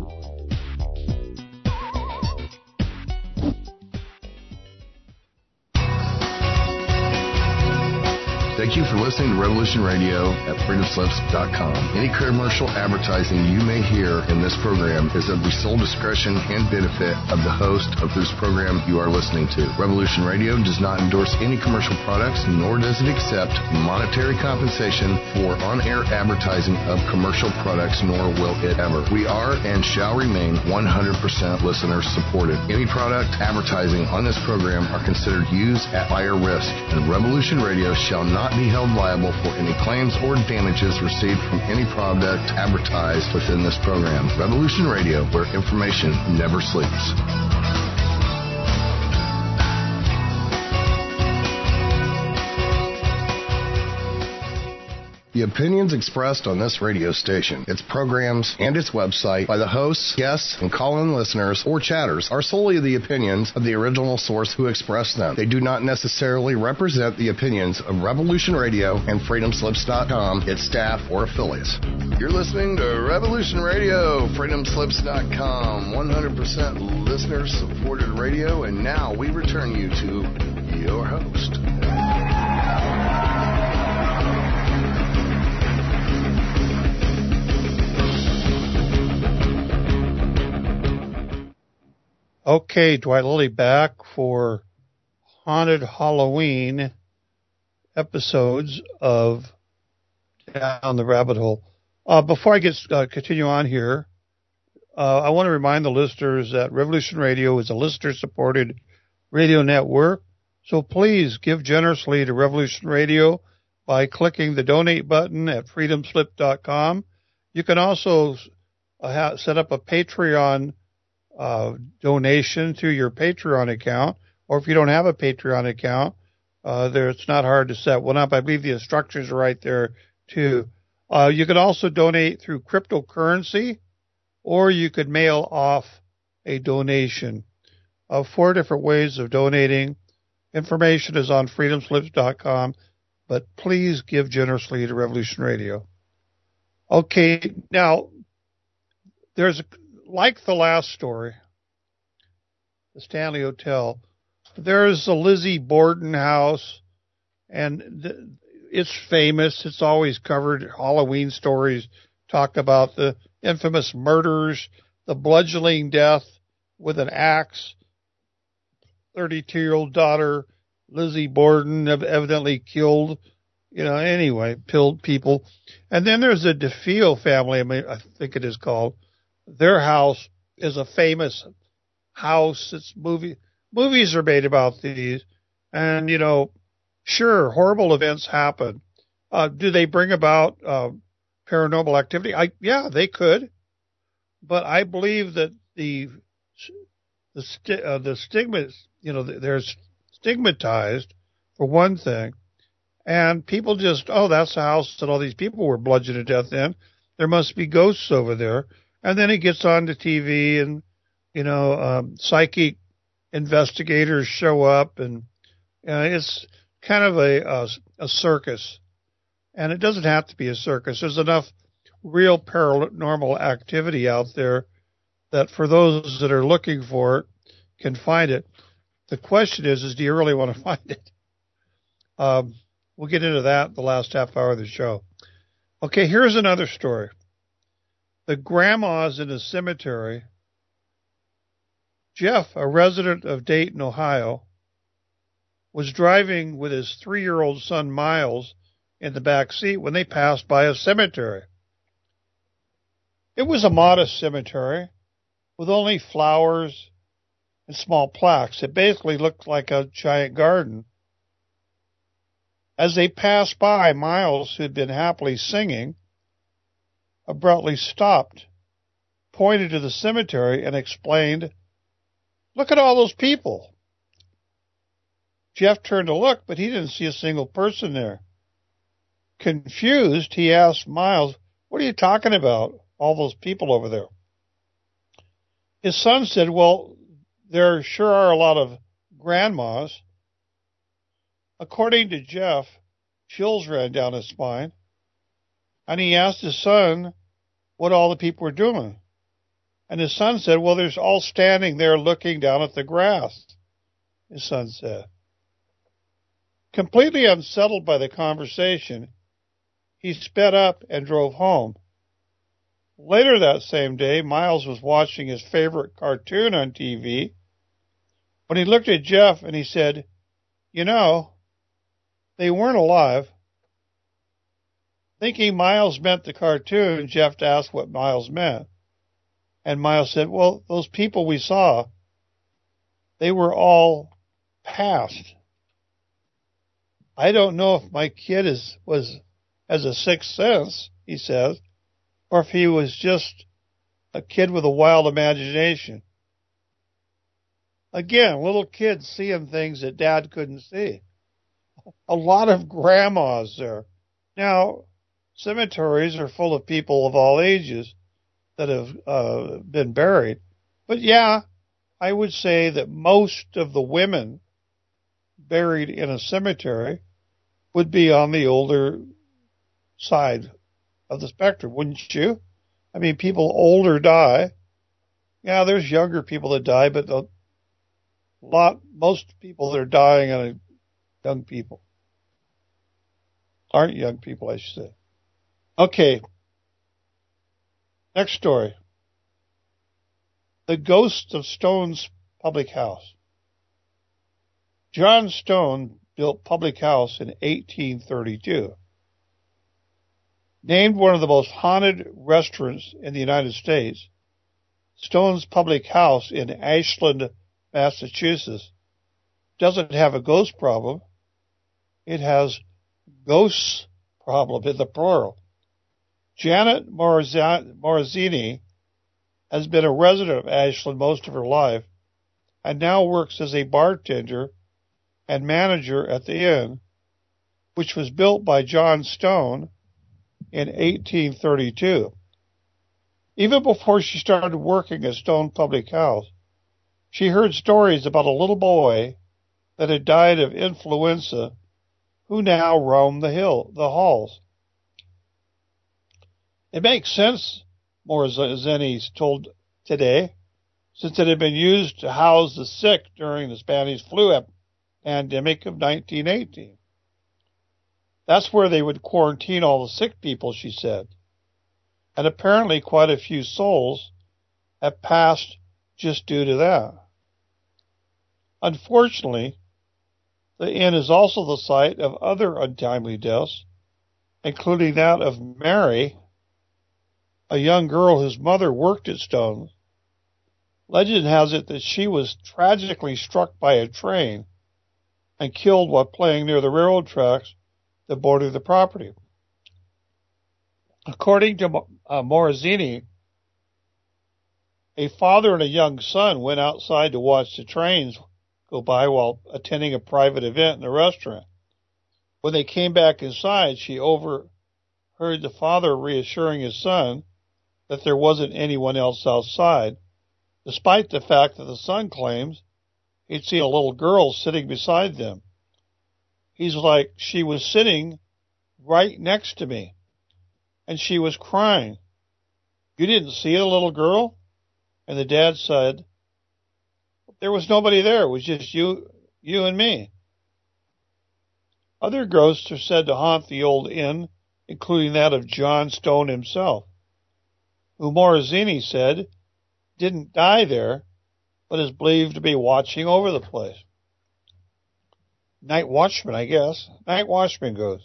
Thank Thank you for listening to Revolution Radio at freedom slips dot com. Any commercial advertising you may hear in this program is of the sole discretion and benefit of the host of whose program you are listening to. Revolution Radio does not endorse any commercial products, nor does it accept monetary compensation for on-air advertising of commercial products, nor will it ever. We are and shall remain one hundred percent listener supported. Any product advertising on this program are considered used at buyer risk, and Revolution Radio shall not be held liable for any claims or damages received from any product advertised within this program. Revolution Radio, where information never sleeps. The opinions expressed on this radio station, its programs, and its website by the hosts, guests, and call-in listeners or chatters are solely the opinions of the original source who expressed them. They do not necessarily represent the opinions of Revolution Radio and freedom slips dot com, its staff, or affiliates. You're listening to Revolution Radio, freedom slips dot com, one hundred percent listener-supported radio, and now we return you to your host. Okay, Dwight Lilly back for Haunted Halloween episodes of Down the Rabbit Hole. Uh, before I get uh, continue on here, uh, I want to remind the listeners that Revolution Radio is a listener-supported radio network, so please give generously to Revolution Radio by clicking the donate button at freedom slip dot com. You can also uh, ha- set up a Patreon Uh, donation through your Patreon account, or if you don't have a Patreon account, uh, there it's not hard to set one up. I believe the instructions are right there too. Uh, you can also donate through cryptocurrency, or you could mail off a donation. Uh, four different ways of donating. Information is on freedom slips dot com, but please give generously to Revolution Radio. Okay, now there's a like the last story, the Stanley Hotel, there's the Lizzie Borden house, and th- it's famous. It's always covered. Halloween stories talk about the infamous murders, the bludgeoning death with an axe. thirty-two-year-old daughter, Lizzie Borden, evidently killed, you know, anyway, killed people. And then there's the DeFeo family, I mean, I think it is called. Their house is a famous house. It's movie movies are made about these, and you know, sure, horrible events happen. Uh, do they bring about uh, paranormal activity? I yeah, they could, but I believe that the the sti- uh, the stigma, you know, they're stigmatized for one thing, and people just oh, that's the house that all these people were bludgeoned to death in. There must be ghosts over there. And then it gets on to T V, and, you know, um, psychic investigators show up, and uh, it's kind of a, a, a circus. And it doesn't have to be a circus. There's enough real paranormal activity out there that for those that are looking for it can find it. The question is, is do you really want to find it? Um, we'll get into that the last half hour of the show. Okay, here's another story. The grandmas in the cemetery. Jeff, a resident of Dayton, Ohio, was driving with his three-year-old son, Miles, in the back seat when they passed by a cemetery. It was a modest cemetery with only flowers and small plaques. It basically looked like a giant garden. As they passed by, Miles, who had been happily singing, abruptly stopped, pointed to the cemetery, and explained, "Look at all those people." Jeff turned to look, but he didn't see a single person there. Confused, he asked Miles, "What are you talking about, all those people over there?" His son said, "Well, there sure are a lot of grandmas." According to Jeff, chills ran down his spine, and he asked his son what all the people were doing. And his son said, "Well, they're all standing there looking down at the grass," his son said. Completely unsettled by the conversation, he sped up and drove home. Later that same day, Miles was watching his favorite cartoon on T V when he looked at Jeff and he said, "You know, they weren't alive." Thinking Miles meant the cartoon, Jeff asked what Miles meant. And Miles said, "Well, those people we saw, they were all past. I don't know if my kid is was has a sixth sense," he says, "or if he was just a kid with a wild imagination." Again, little kids seeing things that Dad couldn't see. A lot of grandmas there. Now, cemeteries are full of people of all ages that have uh, been buried. But yeah, I would say that most of the women buried in a cemetery would be on the older side of the spectrum, wouldn't you? I mean, people older die. Yeah, there's younger people that die, but the lot, most people that are dying are young people. Aren't young people, I should say. Okay. Next story. The Ghost of Stone's Public House. John Stone built Public House in eighteen thirty-two. Named one of the most haunted restaurants in the United States, Stone's Public House in Ashland, Massachusetts, doesn't have a ghost problem. It has ghosts problem in the plural. Janet Morazzini has been a resident of Ashland most of her life and now works as a bartender and manager at the inn, which was built by John Stone in eighteen thirty-two. Even before she started working at Stone Public House, she heard stories about a little boy that had died of influenza who now roam the hill, the halls. It makes sense, Morazzini told Today, since it had been used to house the sick during the Spanish flu pandemic of nineteen eighteen. That's where they would quarantine all the sick people, she said. And apparently quite a few souls have passed just due to that. Unfortunately, the inn is also the site of other untimely deaths, including that of Mary, a young girl whose mother worked at Stone's. Legend has it that she was tragically struck by a train and killed while playing near the railroad tracks that border the property. According to uh, Morazzini, a father and a young son went outside to watch the trains go by while attending a private event in the restaurant. When they came back inside, she overheard the father reassuring his son that there wasn't anyone else outside, despite the fact that the son claims he'd seen a little girl sitting beside them. He's like, "She was sitting right next to me, and she was crying. You didn't see a little girl?" And the dad said, "There was nobody there. It was just you, you and me." Other ghosts are said to haunt the old inn, including that of John Stone himself, who Morazzini said didn't die there, but is believed to be watching over the place. Night watchman, I guess. Night watchman goes.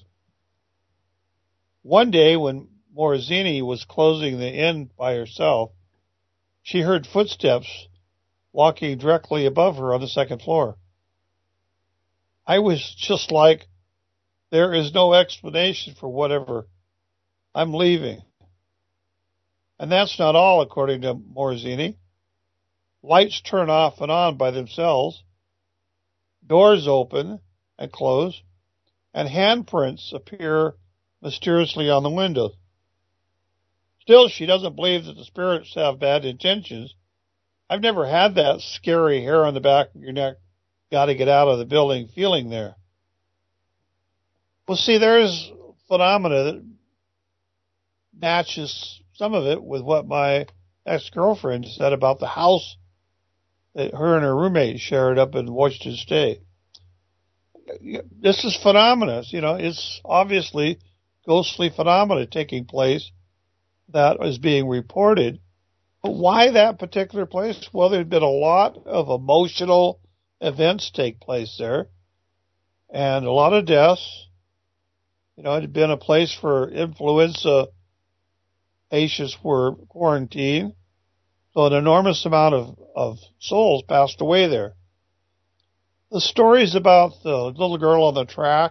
One day when Morazzini was closing the inn by herself, she heard footsteps walking directly above her on the second floor. I was just like, there is no explanation for whatever. I'm leaving. And that's not all, according to Morazzini. Lights turn off and on by themselves. Doors open and close, and handprints appear mysteriously on the windows. Still, she doesn't believe that the spirits have bad intentions. I've never had that scary hair on the back of your neck, gotta get out of the building feeling there. Well, see, there's phenomena that matches some of it with what my ex-girlfriend said about the house that her and her roommate shared up in Washington State. this is phenomena. You know, it's obviously ghostly phenomena taking place that is being reported. But why that particular place? Well, there's been a lot of emotional events take place there, and a lot of deaths. You know, it had been a place for influenza patients were quarantined, so an enormous amount of, of souls passed away there. The stories about the little girl on the track,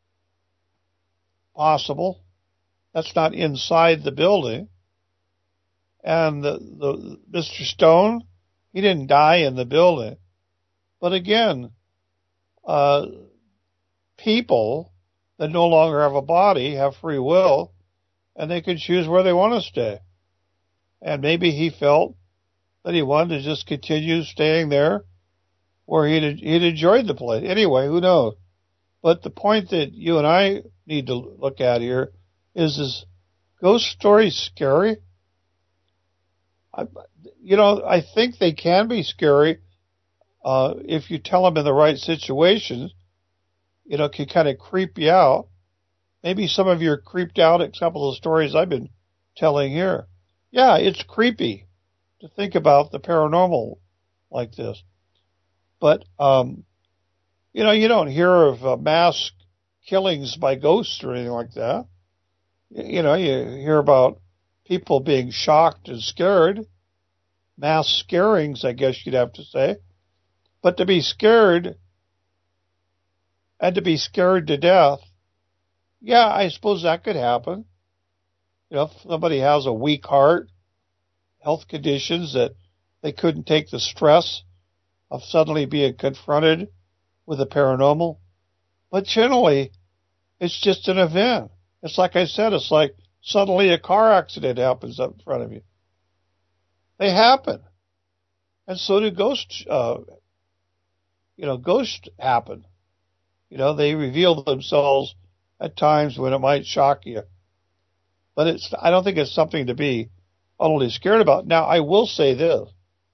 possible. That's not inside the building. And the, the Mister Stone, he didn't die in the building. But again, uh, people that no longer have a body have free will, and they can choose where they want to stay. And maybe he felt that he wanted to just continue staying there where he'd, he'd enjoyed the place. Anyway, who knows? But the point that you and I need to look at here is, is ghost stories scary? I, you know, I think they can be scary uh, if you tell them in the right situations. You know, can kind of creep you out. Maybe some of you are creeped out at a couple of the stories I've been telling here. Yeah, it's creepy to think about the paranormal like this. But, um, you know, you don't hear of uh, mass killings by ghosts or anything like that. You know, you hear about people being shocked and scared. Mass scarings, I guess you'd have to say. But to be scared and to be scared to death, yeah, I suppose that could happen. You know, if somebody has a weak heart, health conditions that they couldn't take the stress of suddenly being confronted with the paranormal. But generally, it's just an event. It's like I said, it's like suddenly a car accident happens up in front of you. They happen. And so do ghosts, uh, you know, ghosts happen. You know, they reveal themselves at times when it might shock you. But it's, I don't think it's something to be utterly scared about. Now, I will say this.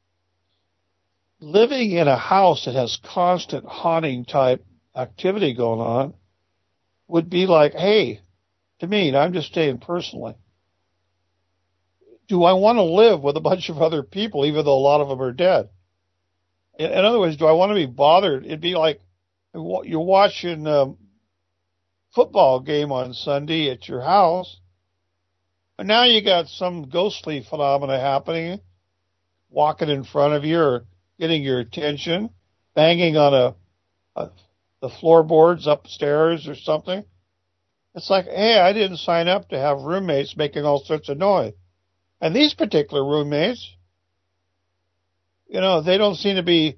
Living in a house that has constant haunting type activity going on would be like, hey, to me, and I'm just saying personally, do I want to live with a bunch of other people, even though a lot of them are dead? In, in other words, do I want to be bothered? It'd be like you're watching a football game on Sunday at your house, and now you got some ghostly phenomena happening, walking in front of you or getting your attention, banging on a, a the floorboards upstairs or something. It's like, hey, I didn't sign up to have roommates making all sorts of noise. And these particular roommates, you know, they don't seem to be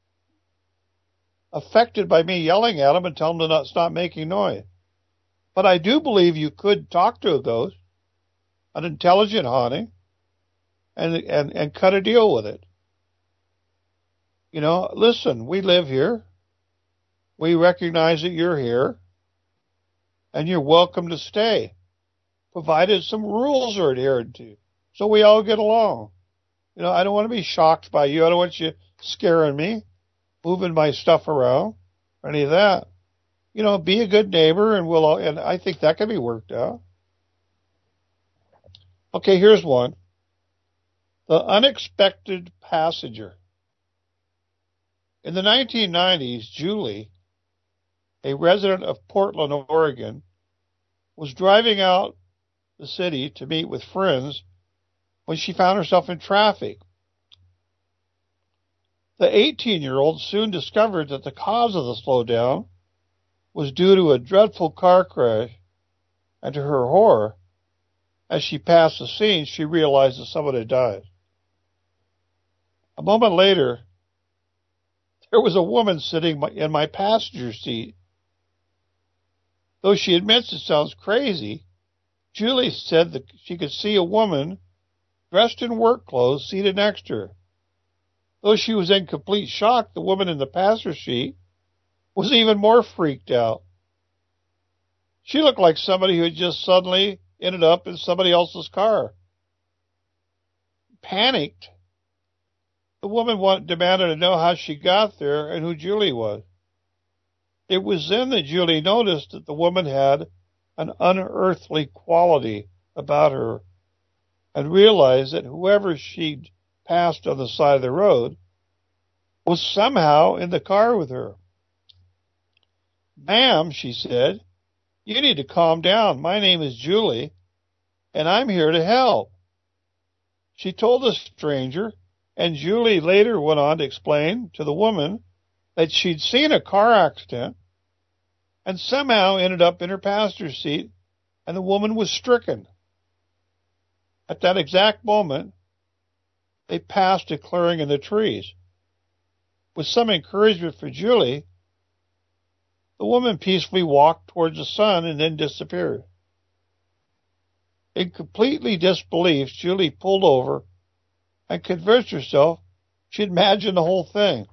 affected by me yelling at them and telling them to not stop making noise. But I do believe you could talk to a ghost, an intelligent haunting, and and and cut a deal with it. You know, listen, we live here. We recognize that you're here, and you're welcome to stay, provided some rules are adhered to, so we all get along. You know, I don't want to be shocked by you. I don't want you scaring me, moving my stuff around, or any of that. You know, be a good neighbor, and we'll. And I think that can be worked out. Okay, here's one. The unexpected passenger. In the nineteen nineties, Julie, a resident of Portland, Oregon, was driving out the city to meet with friends when she found herself in traffic. The eighteen-year-old soon discovered that the cause of the slowdown was due to a dreadful car crash, and to her horror, as she passed the scene, she realized that someone had died. A moment later, there was a woman sitting in my passenger seat. Though she admits it sounds crazy, Julie said that she could see a woman dressed in work clothes seated next to her. Though she was in complete shock, the woman in the passenger seat was even more freaked out. She looked like somebody who had just suddenly ended up in somebody else's car. Panicked, the woman wanted, demanded to know how she got there and who Julie was. It was then that Julie noticed that the woman had an unearthly quality about her and realized that whoever she'd passed on the side of the road was somehow in the car with her. "Ma'am," she said, "you need to calm down. My name is Julie, and I'm here to help." She told the stranger, and Julie later went on to explain to the woman that she'd seen a car accident and somehow ended up in her passenger seat, and the woman was stricken. At that exact moment, they passed a clearing in the trees. With some encouragement for Julie, the woman peacefully walked towards the sun and then disappeared. In completely disbelief, Julie pulled over and convinced herself she'd imagined the whole thing.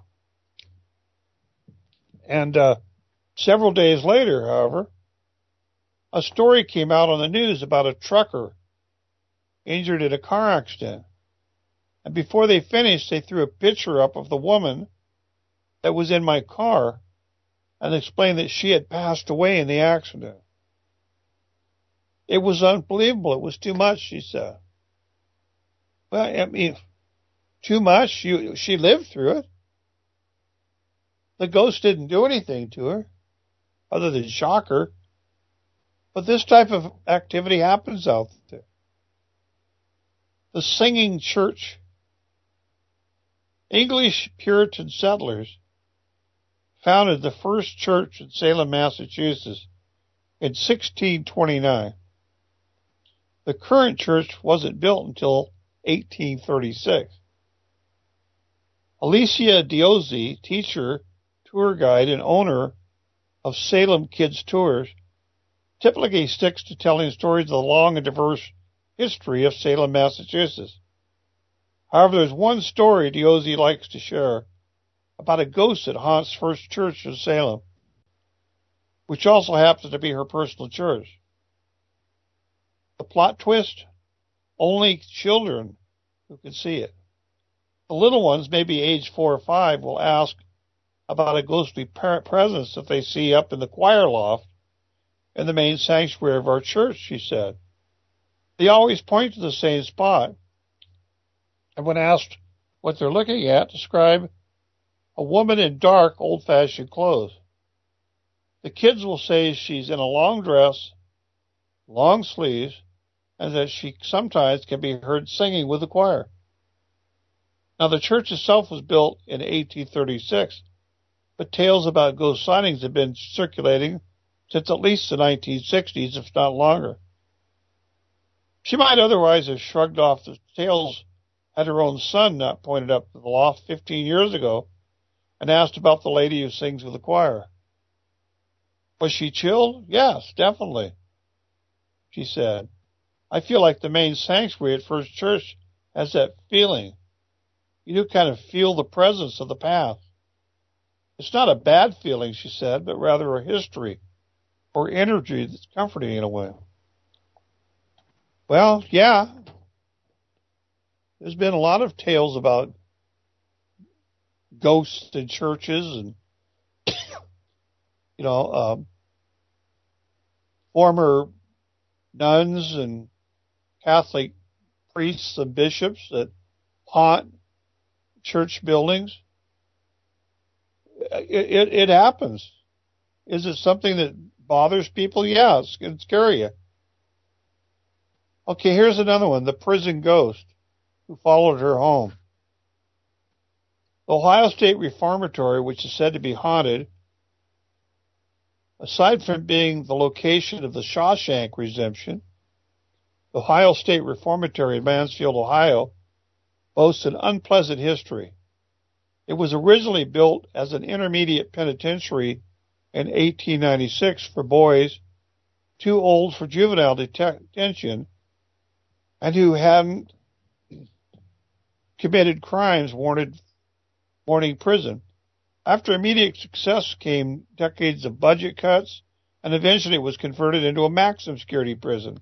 And uh, several days later, however, a story came out on the news about a trucker injured in a car accident. And before they finished, they threw a picture up of the woman that was in my car and explained that she had passed away in the accident. It was unbelievable. It was too much, she said. Well, I mean, too much? She, she lived through it. The ghost didn't do anything to her other than shock her. But this type of activity happens out there. The Singing Church. English Puritan settlers founded the first church in Salem, Massachusetts in sixteen twenty-nine. The current church wasn't built until eighteen thirty-six. Alicia Diozzi, teacher, tour guide, and owner of Salem Kids Tours, typically sticks to telling stories of the long and diverse history of Salem, Massachusetts. However, there's one story Diozzi likes to share about a ghost that haunts First Church in Salem, which also happens to be her personal church. The plot twist? Only children who can see it. The little ones, maybe age four or five, will ask about a ghostly presence that they see up in the choir loft in the main sanctuary of our church, she said. They always point to the same spot, and when asked what they're looking at, describe a woman in dark, old-fashioned clothes. The kids will say she's in a long dress, long sleeves, and that she sometimes can be heard singing with the choir. Now, the church itself was built in eighteen thirty-six, but tales about ghost sightings have been circulating since at least the nineteen sixties, if not longer. She might otherwise have shrugged off the tales had her own son not pointed up to the loft fifteen years ago and asked about the lady who sings with the choir. Was she chilled? Yes, definitely, she said. I feel like the main sanctuary at First Church has that feeling. You do kind of feel the presence of the past. It's not a bad feeling, she said, but rather a history or energy that's comforting in a way. Well, yeah, there's been a lot of tales about ghosts in churches and, you know, um, former nuns and Catholic priests and bishops that haunt church buildings. It, it, it happens. Is it something that bothers people? Yeah, it's going to scare you. Okay, here's another one, the prison ghost who followed her home. The Ohio State Reformatory, which is said to be haunted, aside from being the location of the Shawshank Redemption, the Ohio State Reformatory in Mansfield, Ohio, boasts an unpleasant history. It was originally built as an intermediate penitentiary in eighteen ninety-six for boys too old for juvenile detention and who hadn't committed crimes warranted warranting prison. After immediate success came decades of budget cuts, and eventually it was converted into a maximum security prison.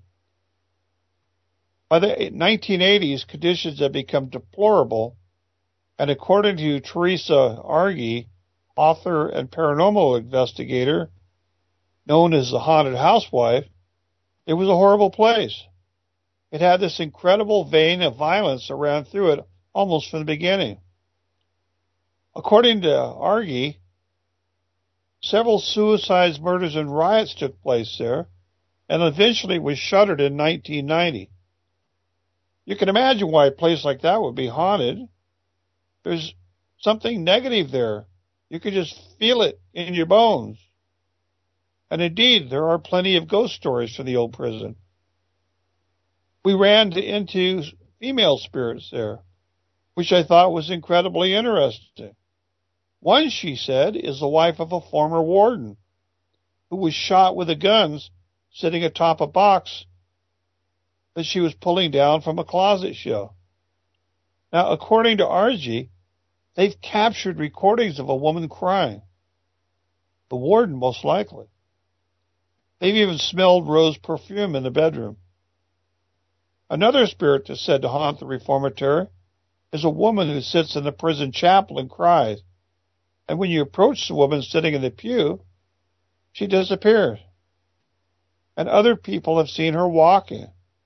By the nineteen eighties, conditions had become deplorable, and according to Teresa Argy, author and paranormal investigator known as the Haunted Housewife, it was a horrible place. It had this incredible vein of violence that ran through it almost from the beginning. According to Argy, several suicides, murders, and riots took place there, and eventually was shuttered in nineteen ninety. You can imagine why a place like that would be haunted. There's something negative there. You could just feel it in your bones. And indeed, there are plenty of ghost stories from the old prison. We ran into female spirits there, which I thought was incredibly interesting. One, she said, is the wife of a former warden who was shot with a gun sitting atop a box that she was pulling down from a closet shelf. Now, according to Argy, they've captured recordings of a woman crying. The warden, most likely. They've even smelled rose perfume in the bedroom. Another spirit that's said to haunt the reformatory is a woman who sits in the prison chapel and cries. And when you approach the woman sitting in the pew, she disappears. And other people have seen her walking.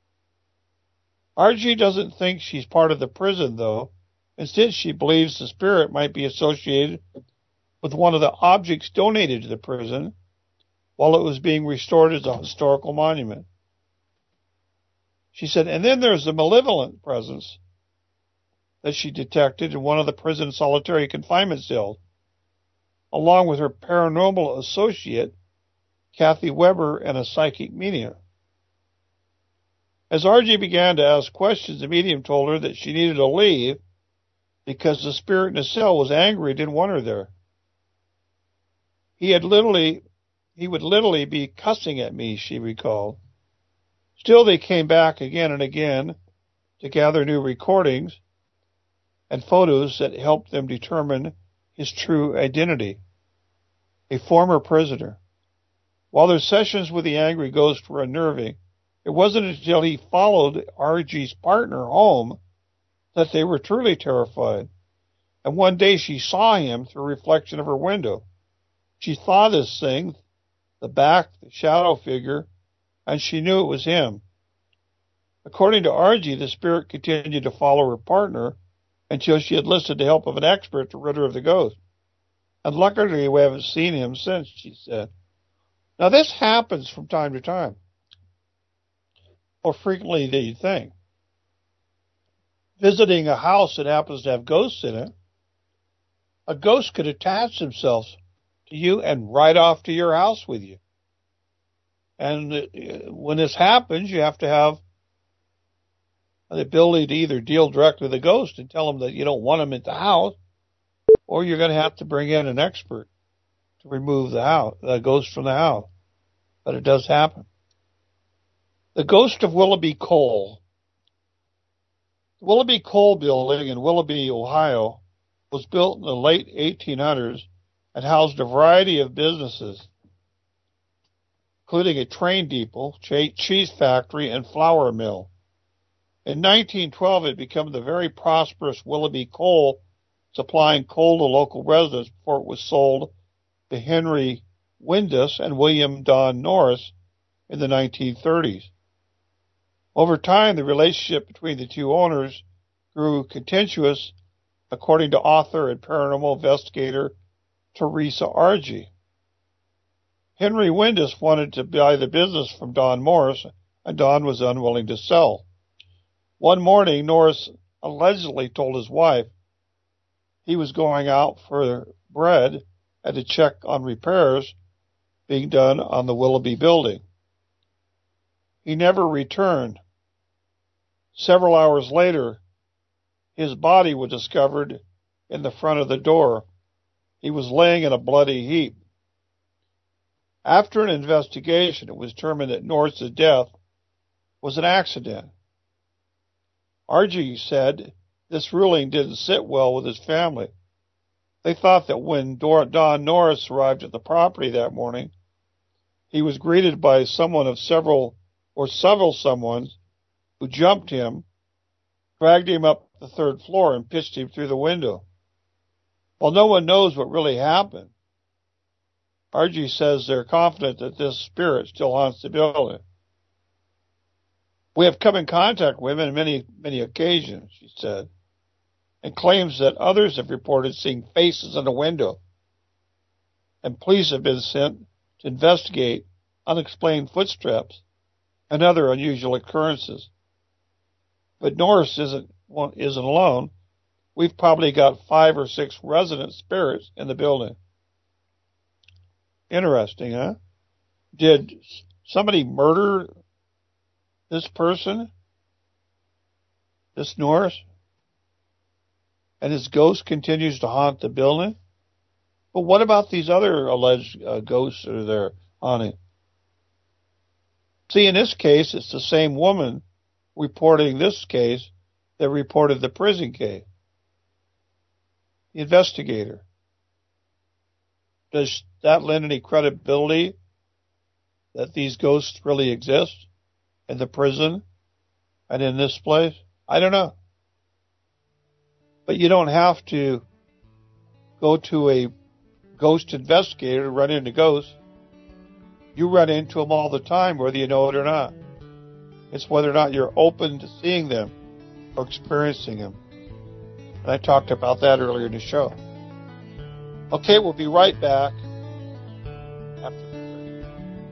Argy doesn't think she's part of the prison, though. Instead, she believes the spirit might be associated with one of the objects donated to the prison while it was being restored as a historical monument. She said, and then there's the malevolent presence that she detected in one of the prison solitary confinement cells, along with her paranormal associate, Kathy Weber, and a psychic medium. As Argy began to ask questions, the medium told her that she needed to leave because the spirit in the cell was angry, didn't want her there. He had literally, he would literally be cussing at me, she recalled. Still, they came back again and again to gather new recordings and photos that helped them determine his true identity, a former prisoner. While their sessions with the angry ghost were unnerving, it wasn't until he followed Argy's partner home that they were truly terrified. And one day she saw him through a reflection of her window. She saw this thing, the back, the shadow figure, and she knew it was him. According to Argy, the spirit continued to follow her partner until she had enlisted the help of an expert to rid her of the ghost. And luckily, we haven't seen him since, she said. Now, this happens from time to time, more frequently than you think. Visiting a house that happens to have ghosts in it, a ghost could attach themselves to you and ride off to your house with you. And when this happens, you have to have the ability to either deal directly with the ghost and tell them that you don't want them at the house, or you're going to have to bring in an expert to remove the house, the ghost from the house. But it does happen. The ghost of Willoughby Coal. The Willoughby Coal building in Willoughby, Ohio, was built in the late eighteen hundreds and housed a variety of businesses, including a train depot, cheese factory, and flour mill. In nineteen twelve, it became the very prosperous Willoughby Coal, supplying coal to local residents before it was sold to Henry Windus and William Don Norris in the nineteen thirties. Over time, the relationship between the two owners grew contentious, according to author and paranormal investigator Teresa Argy. Henry Windus wanted to buy the business from Don Morris, and Don was unwilling to sell. One morning, Norris allegedly told his wife he was going out for bread and to check on repairs being done on the Willoughby building. He never returned. Several hours later, his body was discovered in the front of the door. He was laying in a bloody heap. After an investigation, it was determined that Norris's death was an accident. Argy said this ruling didn't sit well with his family. They thought that when Don Norris arrived at the property that morning, he was greeted by someone of several or several someones who jumped him, dragged him up the third floor, and pitched him through the window. While no one knows what really happened, R G says they're confident that this spirit still haunts the building. We have come in contact with him on many, many occasions, she said, and claims that others have reported seeing faces in the window, and police have been sent to investigate unexplained footsteps and other unusual occurrences. But Norris isn't, isn't alone. We've probably got five or six resident spirits in the building. Interesting, huh? Did somebody murder this person, this Norris, and his ghost continues to haunt the building? But what about these other alleged uh, ghosts that are there haunting? See, in this case, it's the same woman reporting this case that reported the prison case. The investigator. Does that lend any credibility that these ghosts really exist in the prison and in this place? I don't know. But you don't have to go to a ghost investigator to run into ghosts. You run into them all the time, whether you know it or not. It's whether or not you're open to seeing them or experiencing them. And I talked about that earlier in the show. Okay, we'll be right back after the break.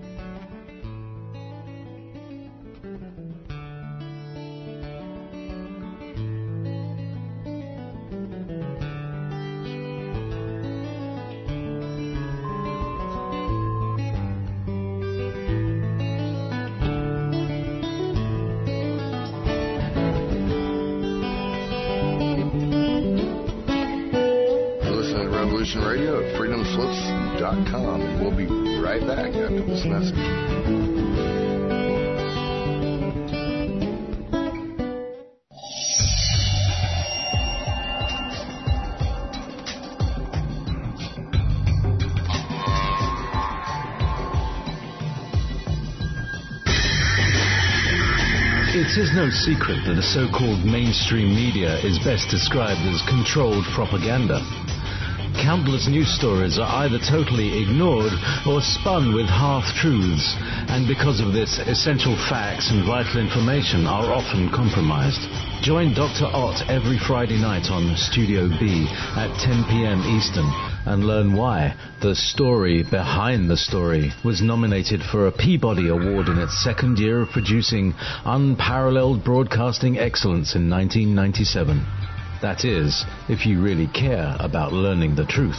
Radio at freedom slips dot com, and we'll be right back after this message. It is no secret that the so-called mainstream media is best described as controlled propaganda. Countless news stories are either totally ignored or spun with half-truths, and because of this, essential facts and vital information are often compromised. Join Doctor Ott every Friday night on Studio B at ten p.m. Eastern and learn why The Story Behind the Story was nominated for a Peabody Award in its second year of producing unparalleled broadcasting excellence in nineteen ninety-seven. That is, if you really care about learning the truth.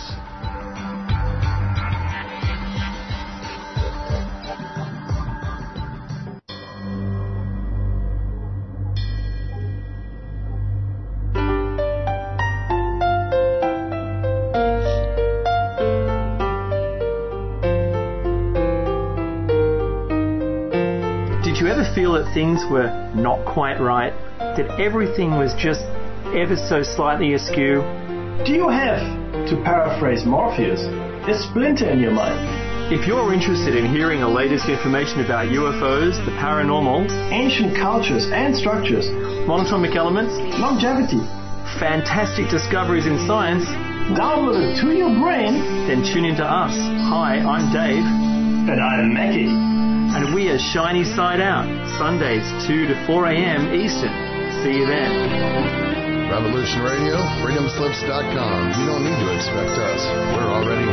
Did you ever feel that things were not quite right? That everything was just ever so slightly askew? Do you have, to paraphrase Morpheus, a splinter in your mind? If you're interested in hearing the latest information about U F Os, the paranormal, ancient cultures and structures, monatomic elements, longevity, fantastic discoveries in science, download it to your brain, then tune into us. Hi, I'm Dave. And I'm Mackie. And we are Shiny Side Out, Sundays two to four a.m. Eastern. See you then. Revolution Radio, freedom slips dot com. You don't need to expect us. We're already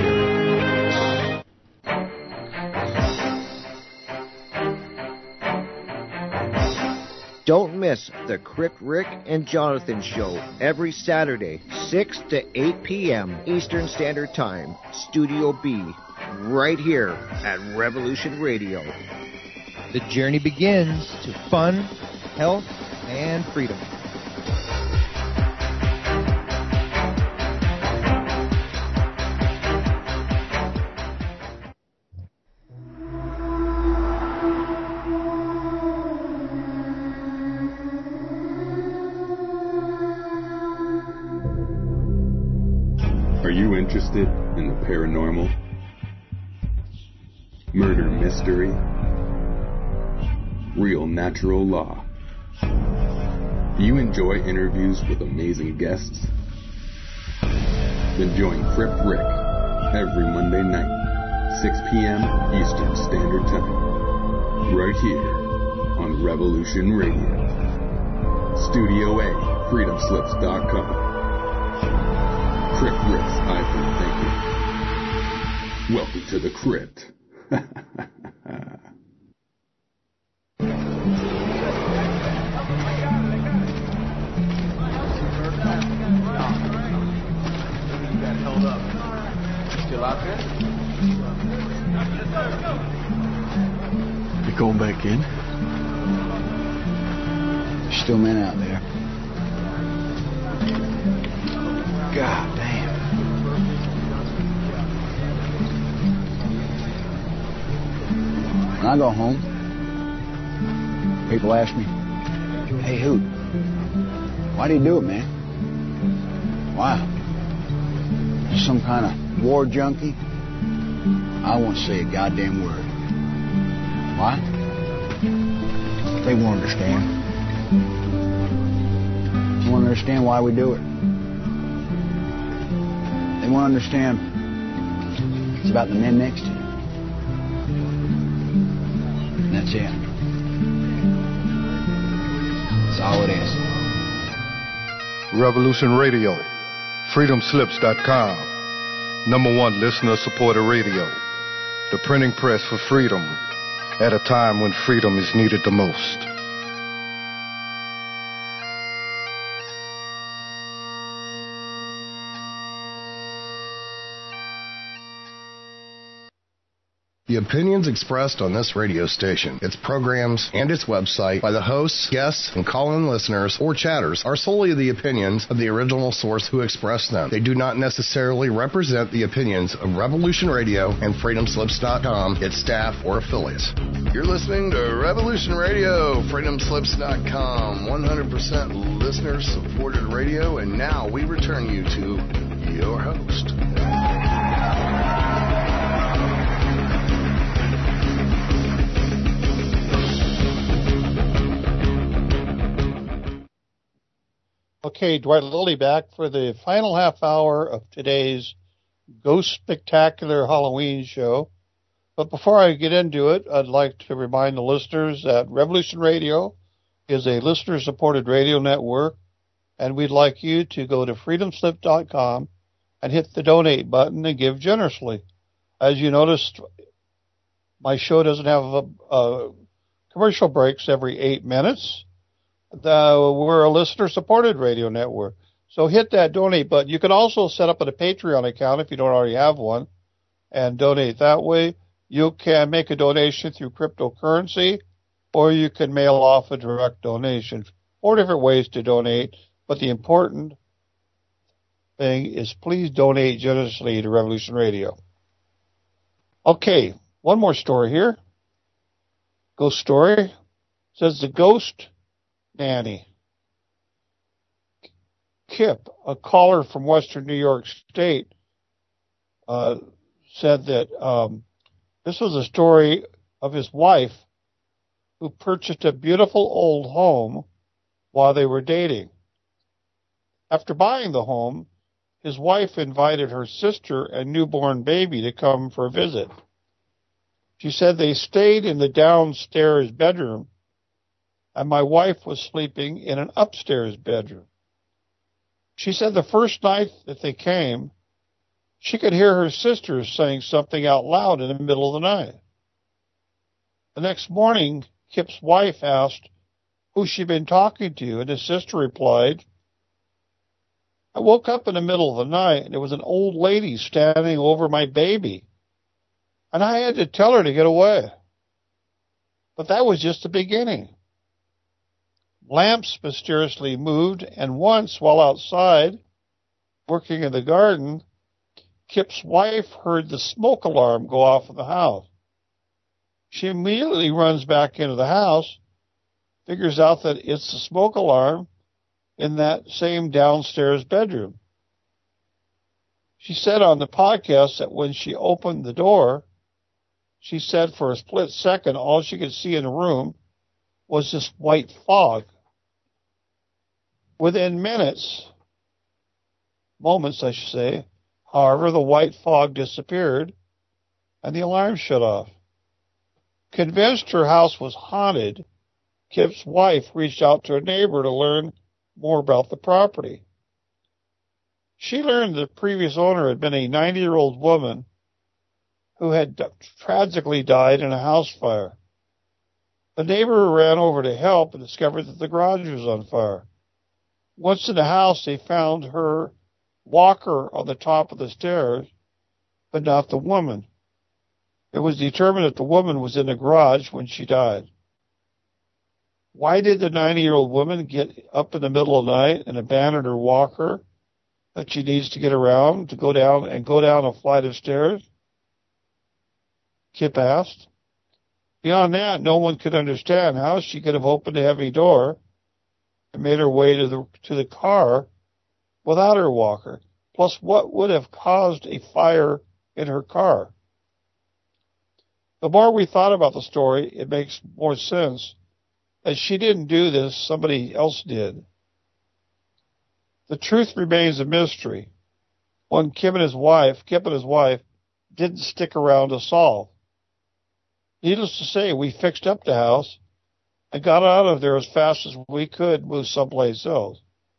here. Don't miss the Crip Rick and Jonathan Show every Saturday, six to eight p.m. Eastern Standard Time, Studio B, right here at Revolution Radio. The journey begins to fun, health, and freedom. Are you interested in the paranormal, murder mystery, real natural law? Do you enjoy interviews with amazing guests? Then join Crip Rick every Monday night, six p.m. Eastern Standard Time, right here on Revolution Radio. Studio A, freedom slips dot com. Crip Rick's iPhone thinking. Welcome to the crypt. Still out there? You going back in? There's still men out there. God damn. When I go home, people ask me, hey, Hoot, why do you do it, man? Why? You some kind of war junkie? I won't say a goddamn word. Why? They won't understand. They won't understand why we do it. They won't understand it's about the men next to you. And that's it. That's all it is. Revolution Radio, freedom slips dot com, number one listener-supported radio, the printing press for freedom at a time when freedom is needed the most. The opinions expressed on this radio station, its programs, and its website by the hosts, guests, and call-in listeners or chatters are solely the opinions of the original source who expressed them. They do not necessarily represent the opinions of Revolution Radio and freedom slips dot com, its staff, or affiliates. You're listening to Revolution Radio, freedom slips dot com, one hundred percent listener-supported radio, and now we return you to your host. Okay, Dwight Lilly back for the final half hour of today's Ghost Spectacular Halloween show. But before I get into it, I'd like to remind the listeners that Revolution Radio is a listener-supported radio network, and we'd like you to go to freedom slip dot com and hit the donate button and give generously. As you noticed, my show doesn't have a, a commercial breaks every eight minutes. The, we're a listener-supported radio network. So hit that donate button. You can also set up a Patreon account if you don't already have one and donate that way. You can make a donation through cryptocurrency, or you can mail off a direct donation. Four different ways to donate, but the important thing is please donate generously to Revolution Radio. Okay, one more story here. Ghost story. It says the ghost nanny. Kip, a caller from Western New York State, uh, said that um, this was a story of his wife who purchased a beautiful old home while they were dating. After buying the home, his wife invited her sister and newborn baby to come for a visit. She said they stayed in the downstairs bedroom, and my wife was sleeping in an upstairs bedroom. She said the first night that they came, she could hear her sister saying something out loud in the middle of the night. The next morning, Kip's wife asked who she'd been talking to, and his sister replied, I woke up in the middle of the night, and there was an old lady standing over my baby, and I had to tell her to get away. But that was just the beginning. Lamps mysteriously moved, and once, while outside, working in the garden, Kip's wife heard the smoke alarm go off in the house. She immediately runs back into the house, figures out that it's the smoke alarm in that same downstairs bedroom. She said on the podcast that when she opened the door, she said for a split second all she could see in the room was this white fog. Within minutes, moments I should say, However, the white fog disappeared and the alarm shut off. Convinced her house was haunted, Kip's wife reached out to a neighbor to learn more about the property. She learned the previous owner had been a ninety-year-old woman who had tragically died in a house fire. The neighbor ran over to help and discovered that the garage was on fire. Once in the house, they found her walker on the top of the stairs, but not the woman. It was determined that the woman was in the garage when she died. Why did the ninety-year-old woman get up in the middle of the night and abandon her walker that she needs to get around to go down and go down a flight of stairs? Kip asked. Beyond that, no one could understand how she could have opened a heavy door and made her way to the to the car without her walker. Plus, what would have caused a fire in her car? The more we thought about the story, it makes more sense that she didn't do this, somebody else did. The truth remains a mystery, one Kip and his wife, Kip and his wife didn't stick around to solve. Needless to say, we fixed up the house and got out of there as fast as we could, move someplace else.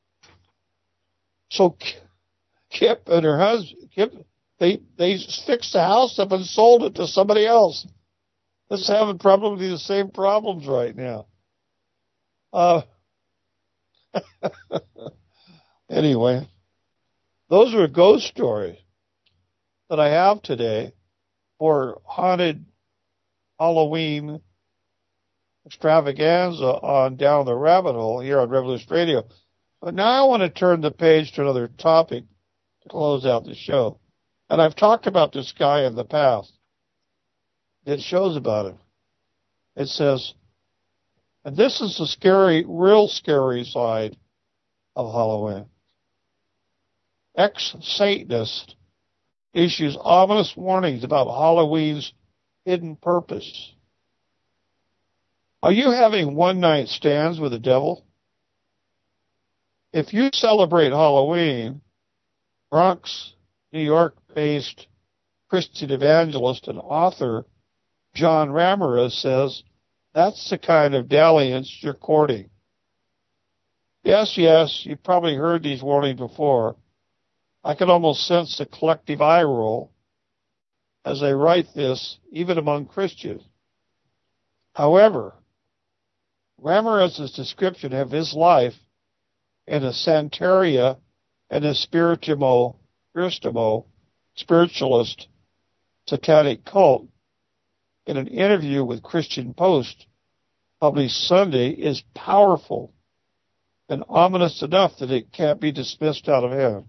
So Kip and her husband, Kip, they they fixed the house up and sold it to somebody else. That's having probably the same problems right now. Uh, anyway, those are ghost stories that I have today for haunted Halloween extravaganza on Down the Rabbit Hole here on Revolution Radio. But now I want to turn the page to another topic to close out the show. And I've talked about this guy in the past. It shows about him. It says, and this is the scary, real scary side of Halloween. Ex-Satanist issues ominous warnings about Halloween's hidden purpose. Are you having one-night stands with the devil? If you celebrate Halloween, Bronx, New York-based Christian evangelist and author John Ramirez says that's the kind of dalliance you're courting. Yes, yes, you've probably heard these warnings before. I can almost sense a collective eye roll as I write this, even among Christians. However, Ramirez's description of his life in a Santeria and a Spiritimo, Spiritumo, spiritualist satanic cult in an interview with Christian Post published Sunday is powerful and ominous enough that it can't be dismissed out of hand.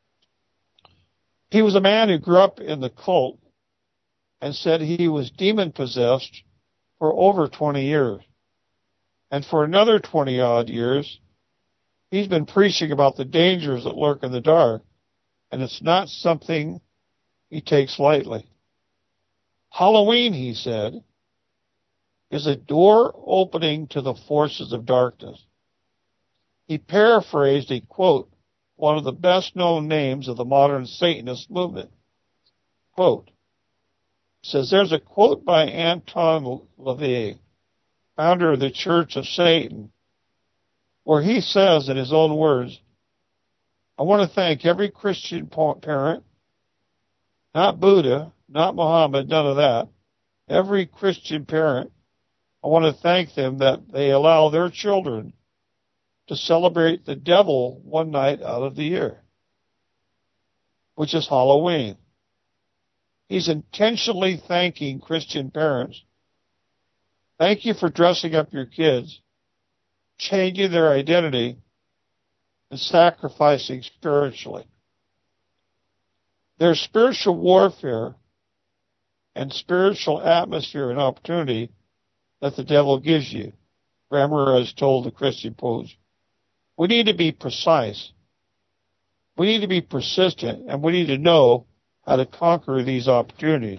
He was a man who grew up in the cult and said he was demon-possessed for over twenty years. And for another twenty-odd years, he's been preaching about the dangers that lurk in the dark, and it's not something he takes lightly. Halloween, he said, is a door opening to the forces of darkness. He paraphrased a quote, one of the best-known names of the modern Satanist movement. Quote, says there's a quote by Anton LaVey, founder of the Church of Satan, where he says in his own words, I want to thank every Christian parent, not Buddha, not Muhammad, none of that, every Christian parent, I want to thank them that they allow their children to celebrate the devil one night out of the year, which is Halloween. He's intentionally thanking Christian parents. Thank you for dressing up your kids, changing their identity, and sacrificing spiritually. There's spiritual warfare and spiritual atmosphere and opportunity that the devil gives you. Ramirez told the Christian Post. We need to be precise. We need to be persistent, and we need to know how to conquer these opportunities.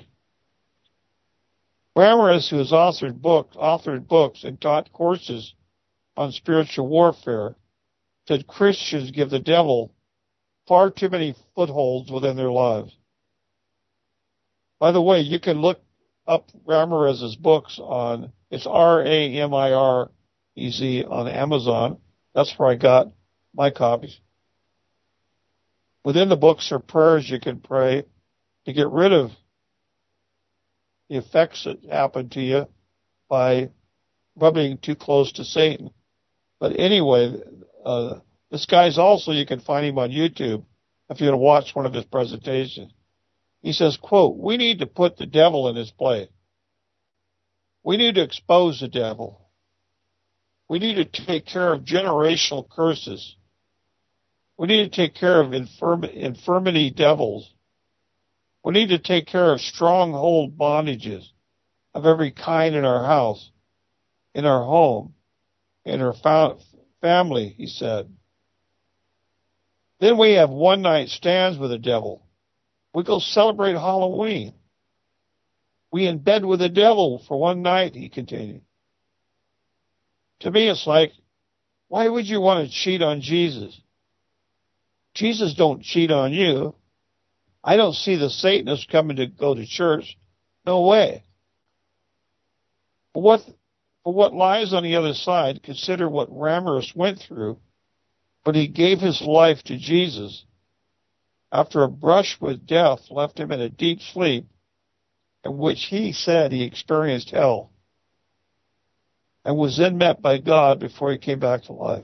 Ramirez, who has authored books, authored books and taught courses on spiritual warfare, said Christians give the devil far too many footholds within their lives. By the way, you can look up Ramirez's books on, it's R A M I R E Z on Amazon. That's where I got my copies. Within the books are prayers you can pray to get rid of the effects that happen to you by rubbing too close to Satan. But anyway, uh, this guy's also, you can find him on YouTube if you're going to watch one of his presentations. He says, quote, we need to put the devil in his place. We need to expose the devil. We need to take care of generational curses. We need to take care of infirm- infirmity devils. We need to take care of stronghold bondages of every kind in our house, in our home, in our fa- family, he said. Then we have one-night stands with the devil. We go celebrate Halloween. We in bed with the devil for one night, he continued. To me, it's like, why would you want to cheat on Jesus? Jesus don't cheat on you. I don't see the Satanists coming to go to church. No way. For what, for what lies on the other side, consider what Ramirez went through when he gave his life to Jesus after a brush with death left him in a deep sleep in which he said he experienced hell and was then met by God before he came back to life.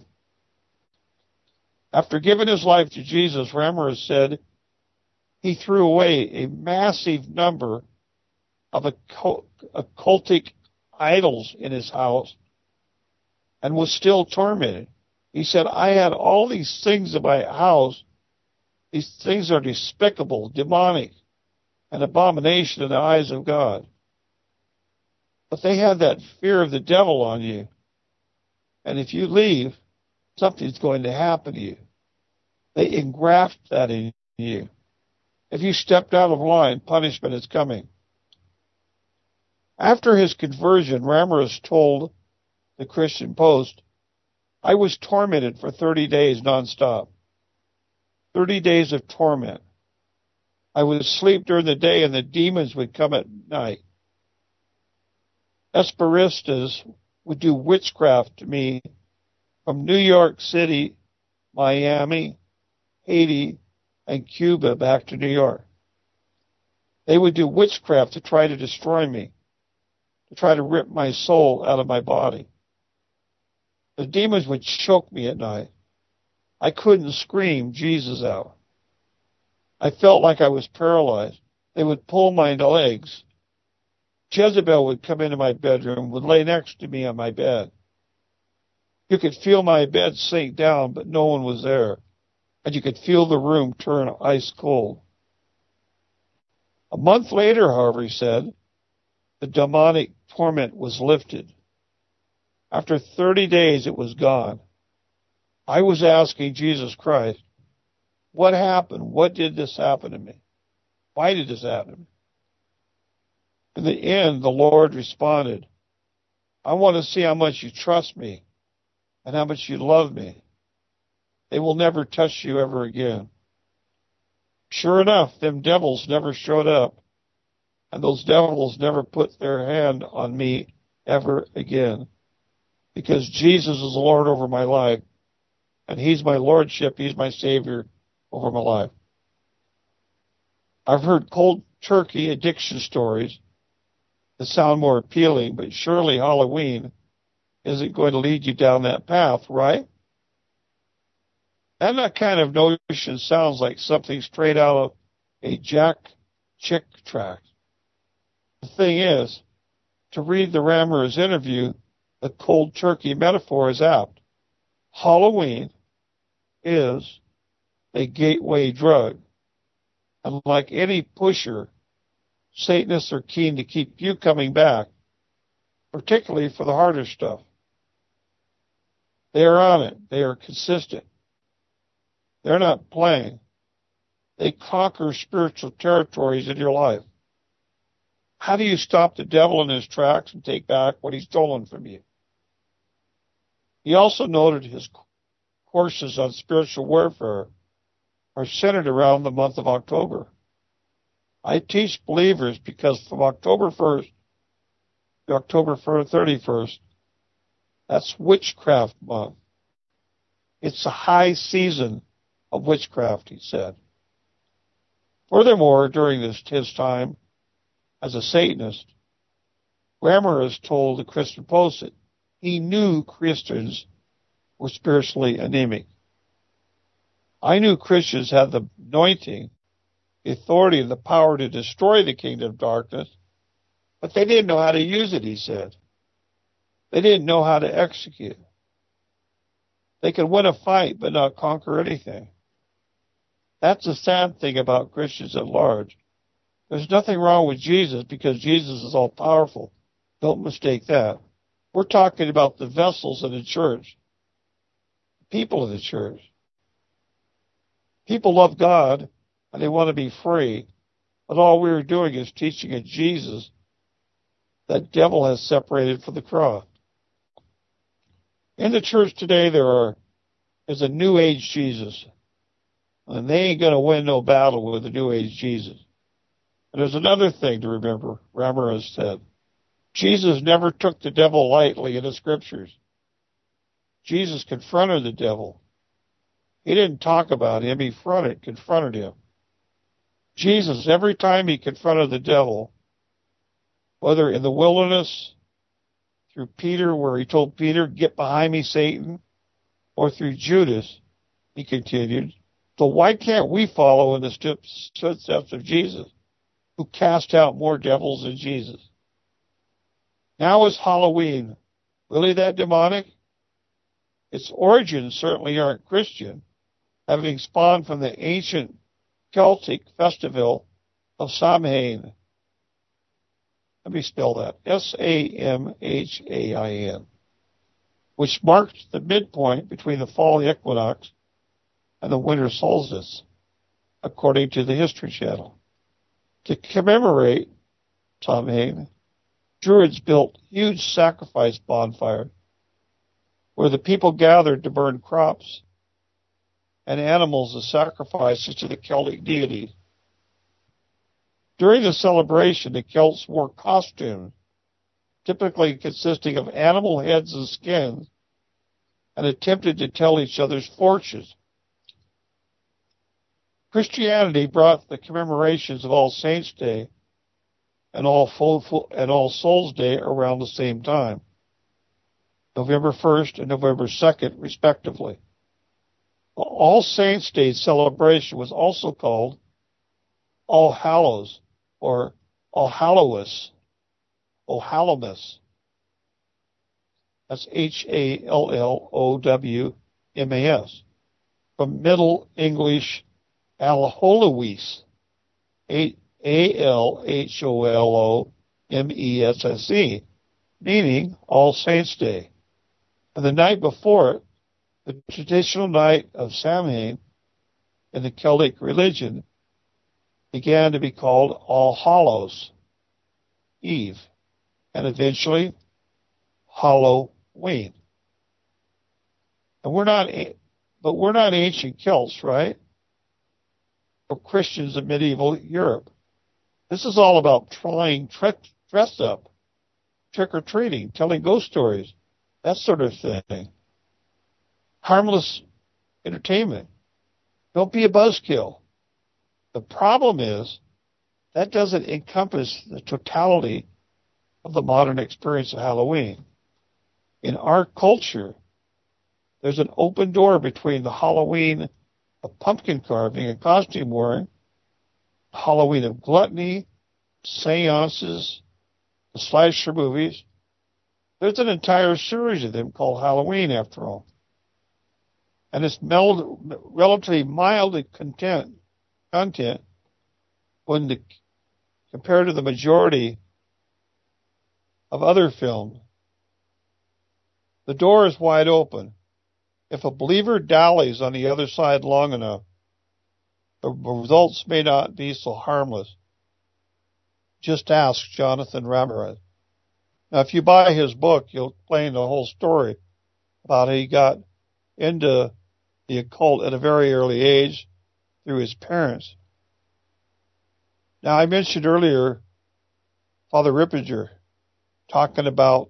After giving his life to Jesus, Ramirez said he threw away a massive number of occultic idols in his house and was still tormented. He said, I had all these things in my house. These things are despicable, demonic, an abomination in the eyes of God. But they have that fear of the devil on you. And if you leave, something's going to happen to you. They engraft that in you. If you stepped out of line, punishment is coming. After his conversion, Ramirez told the Christian Post, I was tormented for thirty days nonstop. thirty days of torment. I would sleep during the day and the demons would come at night. Espiritistas would do witchcraft to me from New York City, Miami, Haiti, and Cuba back to New York. They would do witchcraft to try to destroy me, to try to rip my soul out of my body. The demons would choke me at night. I couldn't scream Jesus out. I felt like I was paralyzed. They would pull my legs. Jezebel would come into my bedroom, would lay next to me on my bed. You could feel my bed sink down, but no one was there. And you could feel the room turn ice cold. A month later, however, he said, the demonic torment was lifted. After thirty days, it was gone. I was asking Jesus Christ, what happened? What did this happen to me? Why did this happen to me? In the end, the Lord responded, I want to see how much you trust me and how much you love me. They will never touch you ever again. Sure enough, them devils never showed up, and those devils never put their hand on me ever again, because Jesus is the Lord over my life, and He's my Lordship, He's my Savior over my life. I've heard cold turkey addiction stories that sound more appealing, but surely Halloween isn't going to lead you down that path, right? And that kind of notion sounds like something straight out of a Jack Chick tract. The thing is, to read the Ramirez interview, the cold turkey metaphor is apt. Halloween is a gateway drug. And like any pusher, Satanists are keen to keep you coming back, particularly for the harder stuff. They are on it. They are consistent. They're not playing. They conquer spiritual territories in your life. How do you stop the devil in his tracks and take back what he's stolen from you? He also noted his courses on spiritual warfare are centered around the month of October. I teach believers because from October first to October thirty-first, that's witchcraft month. It's a high season of witchcraft, he said. Furthermore, during this his time as a Satanist, Ramirez told the Christian Post that he knew Christians were spiritually anemic. I knew Christians had the anointing, the authority, and the power to destroy the kingdom of darkness, but they didn't know how to use it, he said. They didn't know how to execute. They could win a fight but not conquer anything. That's the sad thing about Christians at large. There's nothing wrong with Jesus because Jesus is all-powerful. Don't mistake that. We're talking about the vessels in the church, the people in the church. People love God and they want to be free, but all we're doing is teaching a Jesus that devil has separated from the cross. In the church today, there are is a New Age Jesus, and they ain't going to win no battle with the New Age Jesus. And there's another thing to remember, Ramirez said. Jesus never took the devil lightly in the scriptures. Jesus confronted the devil. He didn't talk about him, he fronted, confronted him. Jesus, every time he confronted the devil, whether in the wilderness, through Peter, where he told Peter, get behind me, Satan, or through Judas, he continued. So why can't we follow in the footsteps of Jesus, who cast out more devils than Jesus? Now is Halloween really that demonic? Its origins certainly aren't Christian, having spawned from the ancient Celtic festival of Samhain. Let me spell that. S A M H A I N, which marked the midpoint between the fall equinox and the winter solstice, according to the History Channel. To commemorate Samhain, Druids built huge sacrifice bonfires where the people gathered to burn crops and animals as sacrifices to the Celtic deities. During the celebration, the Celts wore costumes, typically consisting of animal heads and skins, and attempted to tell each other's fortunes. Christianity brought the commemorations of All Saints' Day and All, Fo- and All Souls' Day around the same time, November first and November second, respectively. All Saints' Day celebration was also called All Hallows, or All Hallowmas, All Hallowmas. That's H A L L O W M A S. From Middle English Alholowees, A L H O L O M E S S E, meaning All Saints' Day. And the night before it, the traditional night of Samhain in the Celtic religion began to be called All Hallows Eve, and eventually Halloween. And we're not, but we're not ancient Celts, right? Or Christians of medieval Europe. This is all about trying tre- dress up, trick-or-treating, telling ghost stories, that sort of thing. Harmless entertainment. Don't be a buzzkill. The problem is that doesn't encompass the totality of the modern experience of Halloween. In our culture, there's an open door between the Halloween of pumpkin carving and costume wearing, Halloween of gluttony, seances, the slasher movies. There's an entire series of them called Halloween, after all. And it's meld, relatively mild content, content when the, compared to the majority of other films. The door is wide open. If a believer dallies on the other side long enough, the results may not be so harmless. Just ask Jonathan Ramirez. Now, if you buy his book, you'll explain the whole story about how he got into the occult at a very early age, through his parents. Now, I mentioned earlier Father Rippinger talking about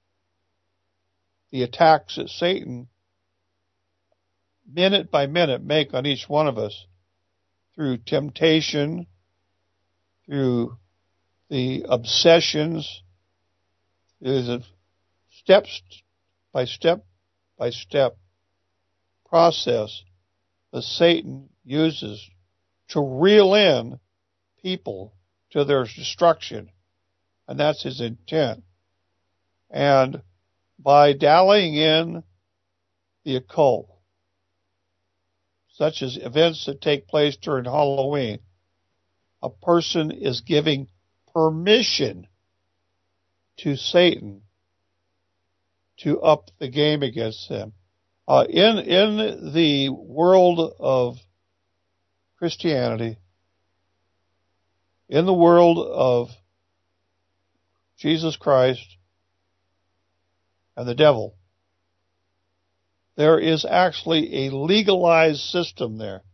the attacks that Satan, minute by minute, make on each one of us through temptation, through the obsessions. There's a steps by step by step process that Satan uses to reel in people to their destruction. And that's his intent. And by dallying in the occult, such as events that take place during Halloween, a person is giving permission to Satan to up the game against them. Uh, in, in the world of Christianity, in the world of Jesus Christ and the devil, there is actually a legalized system there.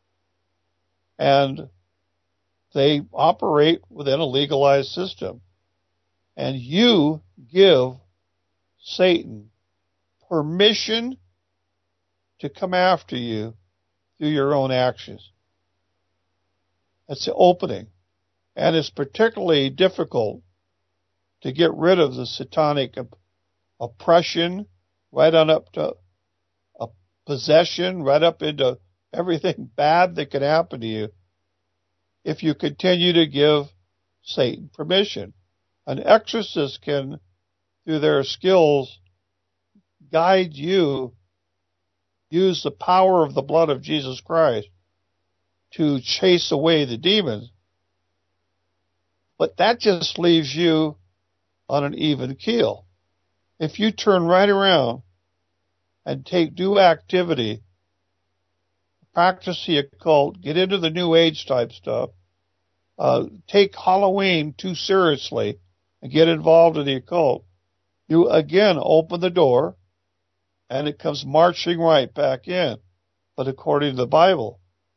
And they operate within a legalized system. And you give Satan permission to come after you through your own actions. That's the opening. And it's particularly difficult to get rid of the satanic op- oppression right on up to a possession, right up into everything bad that can happen to you if you continue to give Satan permission. An exorcist can, through their skills, guide you, use the power of the blood of Jesus Christ to chase away the demons. But that just leaves you on an even keel. If you turn right around and take due activity, practice the occult, get into the New Age type stuff, uh, take Halloween too seriously and get involved in the occult, you again open the door and it comes marching right back in. But according to the Bible,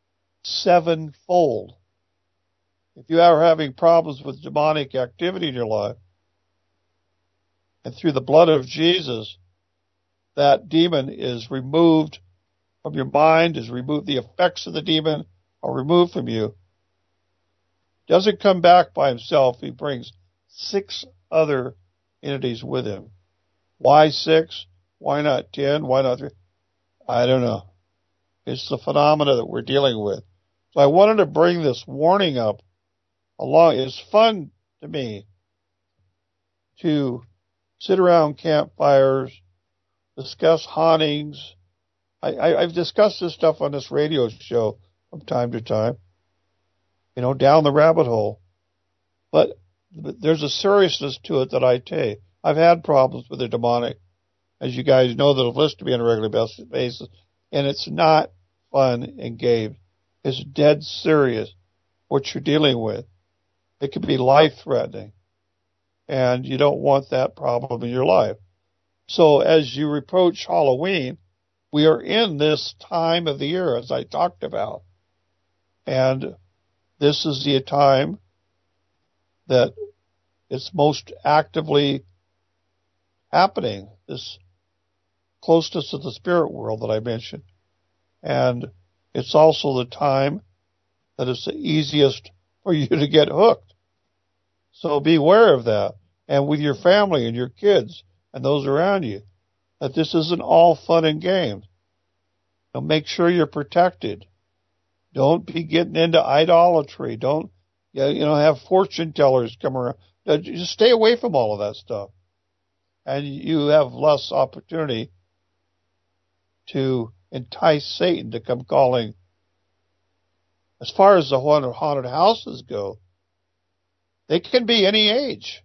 sevenfold. If you are having problems with demonic activity in your life, and through the blood of Jesus, that demon is removed from your mind, is removed, the effects of the demon are removed from you. Doesn't come back by himself. He brings six other entities with him. Why six? Why not ten? Why not three? I don't know. It's the phenomena that we're dealing with. So I wanted to bring this warning up along. It's fun to me to sit around campfires, discuss hauntings. I, I, I've discussed this stuff on this radio show from time to time, you know, down the rabbit hole. But, but there's a seriousness to it that I take. I've had problems with the demonic, as you guys know that have listened to me on a regular basis, and it's not fun and games. It's dead serious what you're dealing with. It can be life-threatening, and you don't want that problem in your life. So as you approach Halloween, we are in this time of the year, as I talked about, and this is the time that it's most actively happening, this closeness to the spirit world that I mentioned. And it's also the time that it's the easiest for you to get hooked. So beware of that. And with your family and your kids and those around you, that this isn't all fun and games. Now make sure you're protected. Don't be getting into idolatry. Don't, you know, have fortune tellers come around. Just stay away from all of that stuff. And you have less opportunity to entice Satan to come calling. As far as the haunted, haunted houses go, they can be any age.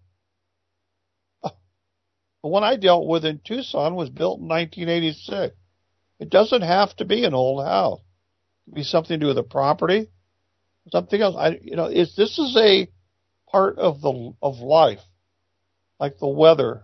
The one I dealt with in Tucson was built in nineteen eighty-six. It doesn't have to be an old house. It could be something to do with the property, something else. I, you know, it's, this is a part of the of life, like the weather.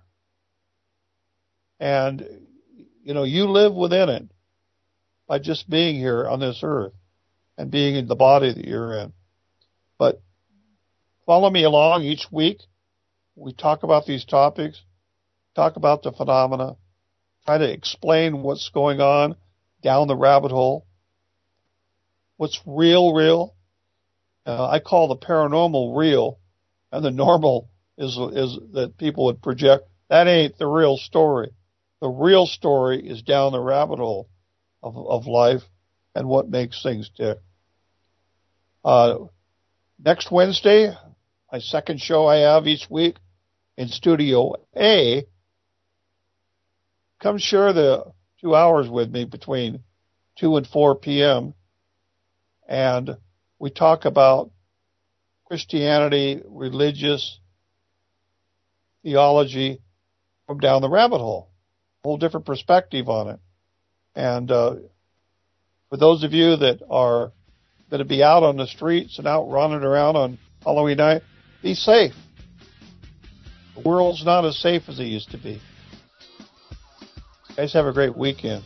And, you know, you live within it by just being here on this earth. and being in the body that you're in. But follow me along each week. We talk about these topics, talk about the phenomena, try to explain what's going on down the rabbit hole, what's real, real. Uh, I call the paranormal real, and the normal is is that people would project. That ain't the real story. The real story is down the rabbit hole of, of life and what makes things tick. Uh, next Wednesday, my second show I have each week in Studio A. Come share the two hours with me between two and four p.m. And we talk about Christianity, religious theology from down the rabbit hole. A whole different perspective on it. And uh, for those of you that are going to be out on the streets and out running around on Halloween night, be safe. The world's not as safe as it used to be. You guys have a great weekend.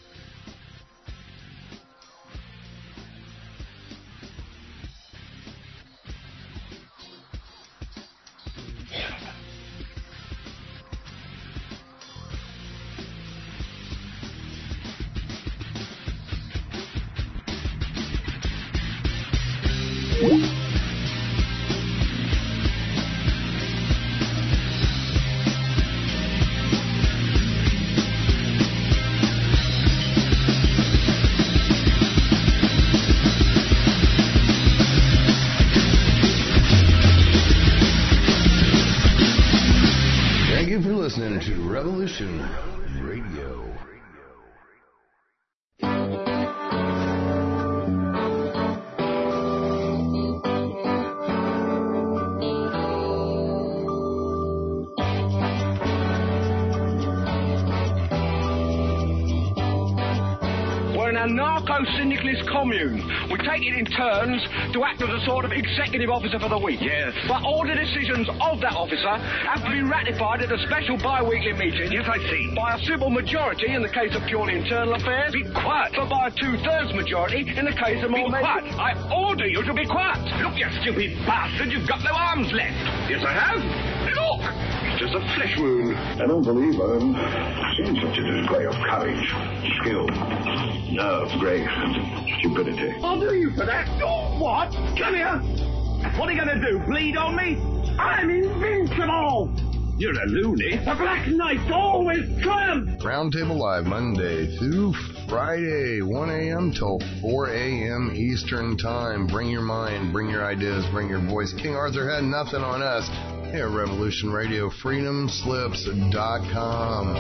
Syndicalist commune. We take it in turns to act as a sort of executive officer for the week. Yes. But all the decisions of that officer have to be ratified at a special bi-weekly meeting. Yes, I see. By a simple majority in the case of purely internal affairs. Be quiet. But by a two-thirds majority in the case of more... Be quiet. I order you to be quiet. Look, you stupid bastard, you've got no arms left. Yes, I have. Look. Just a flesh wound. I don't believe I've seen such a display of courage, skill, nerve, grace, and stupidity. I'll do you for that. Oh, what? Come here. What are you going to do, bleed on me? I'm invincible. You're a loony. The Black Knight always triumphs. Roundtable Live, Monday through Friday, one a.m. till four a.m. Eastern Time. Bring your mind, bring your ideas, bring your voice. King Arthur had nothing on us. Here at Revolution Radio, freedom slips dot com.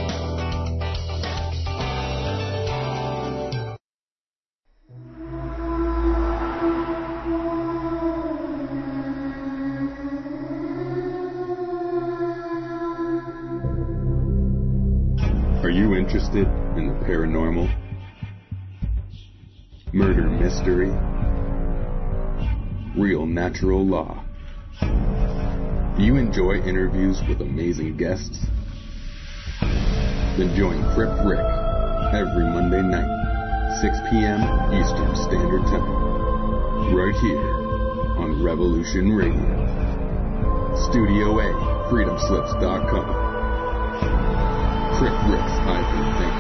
Are you interested in the paranormal, murder mystery, real natural law? Do you enjoy interviews with amazing guests? Then join Crypt Rick every Monday night, six p.m. Eastern Standard Time, right here on Revolution Radio. Studio A, freedom slips dot com. Crypt Rick's Ivan Fan.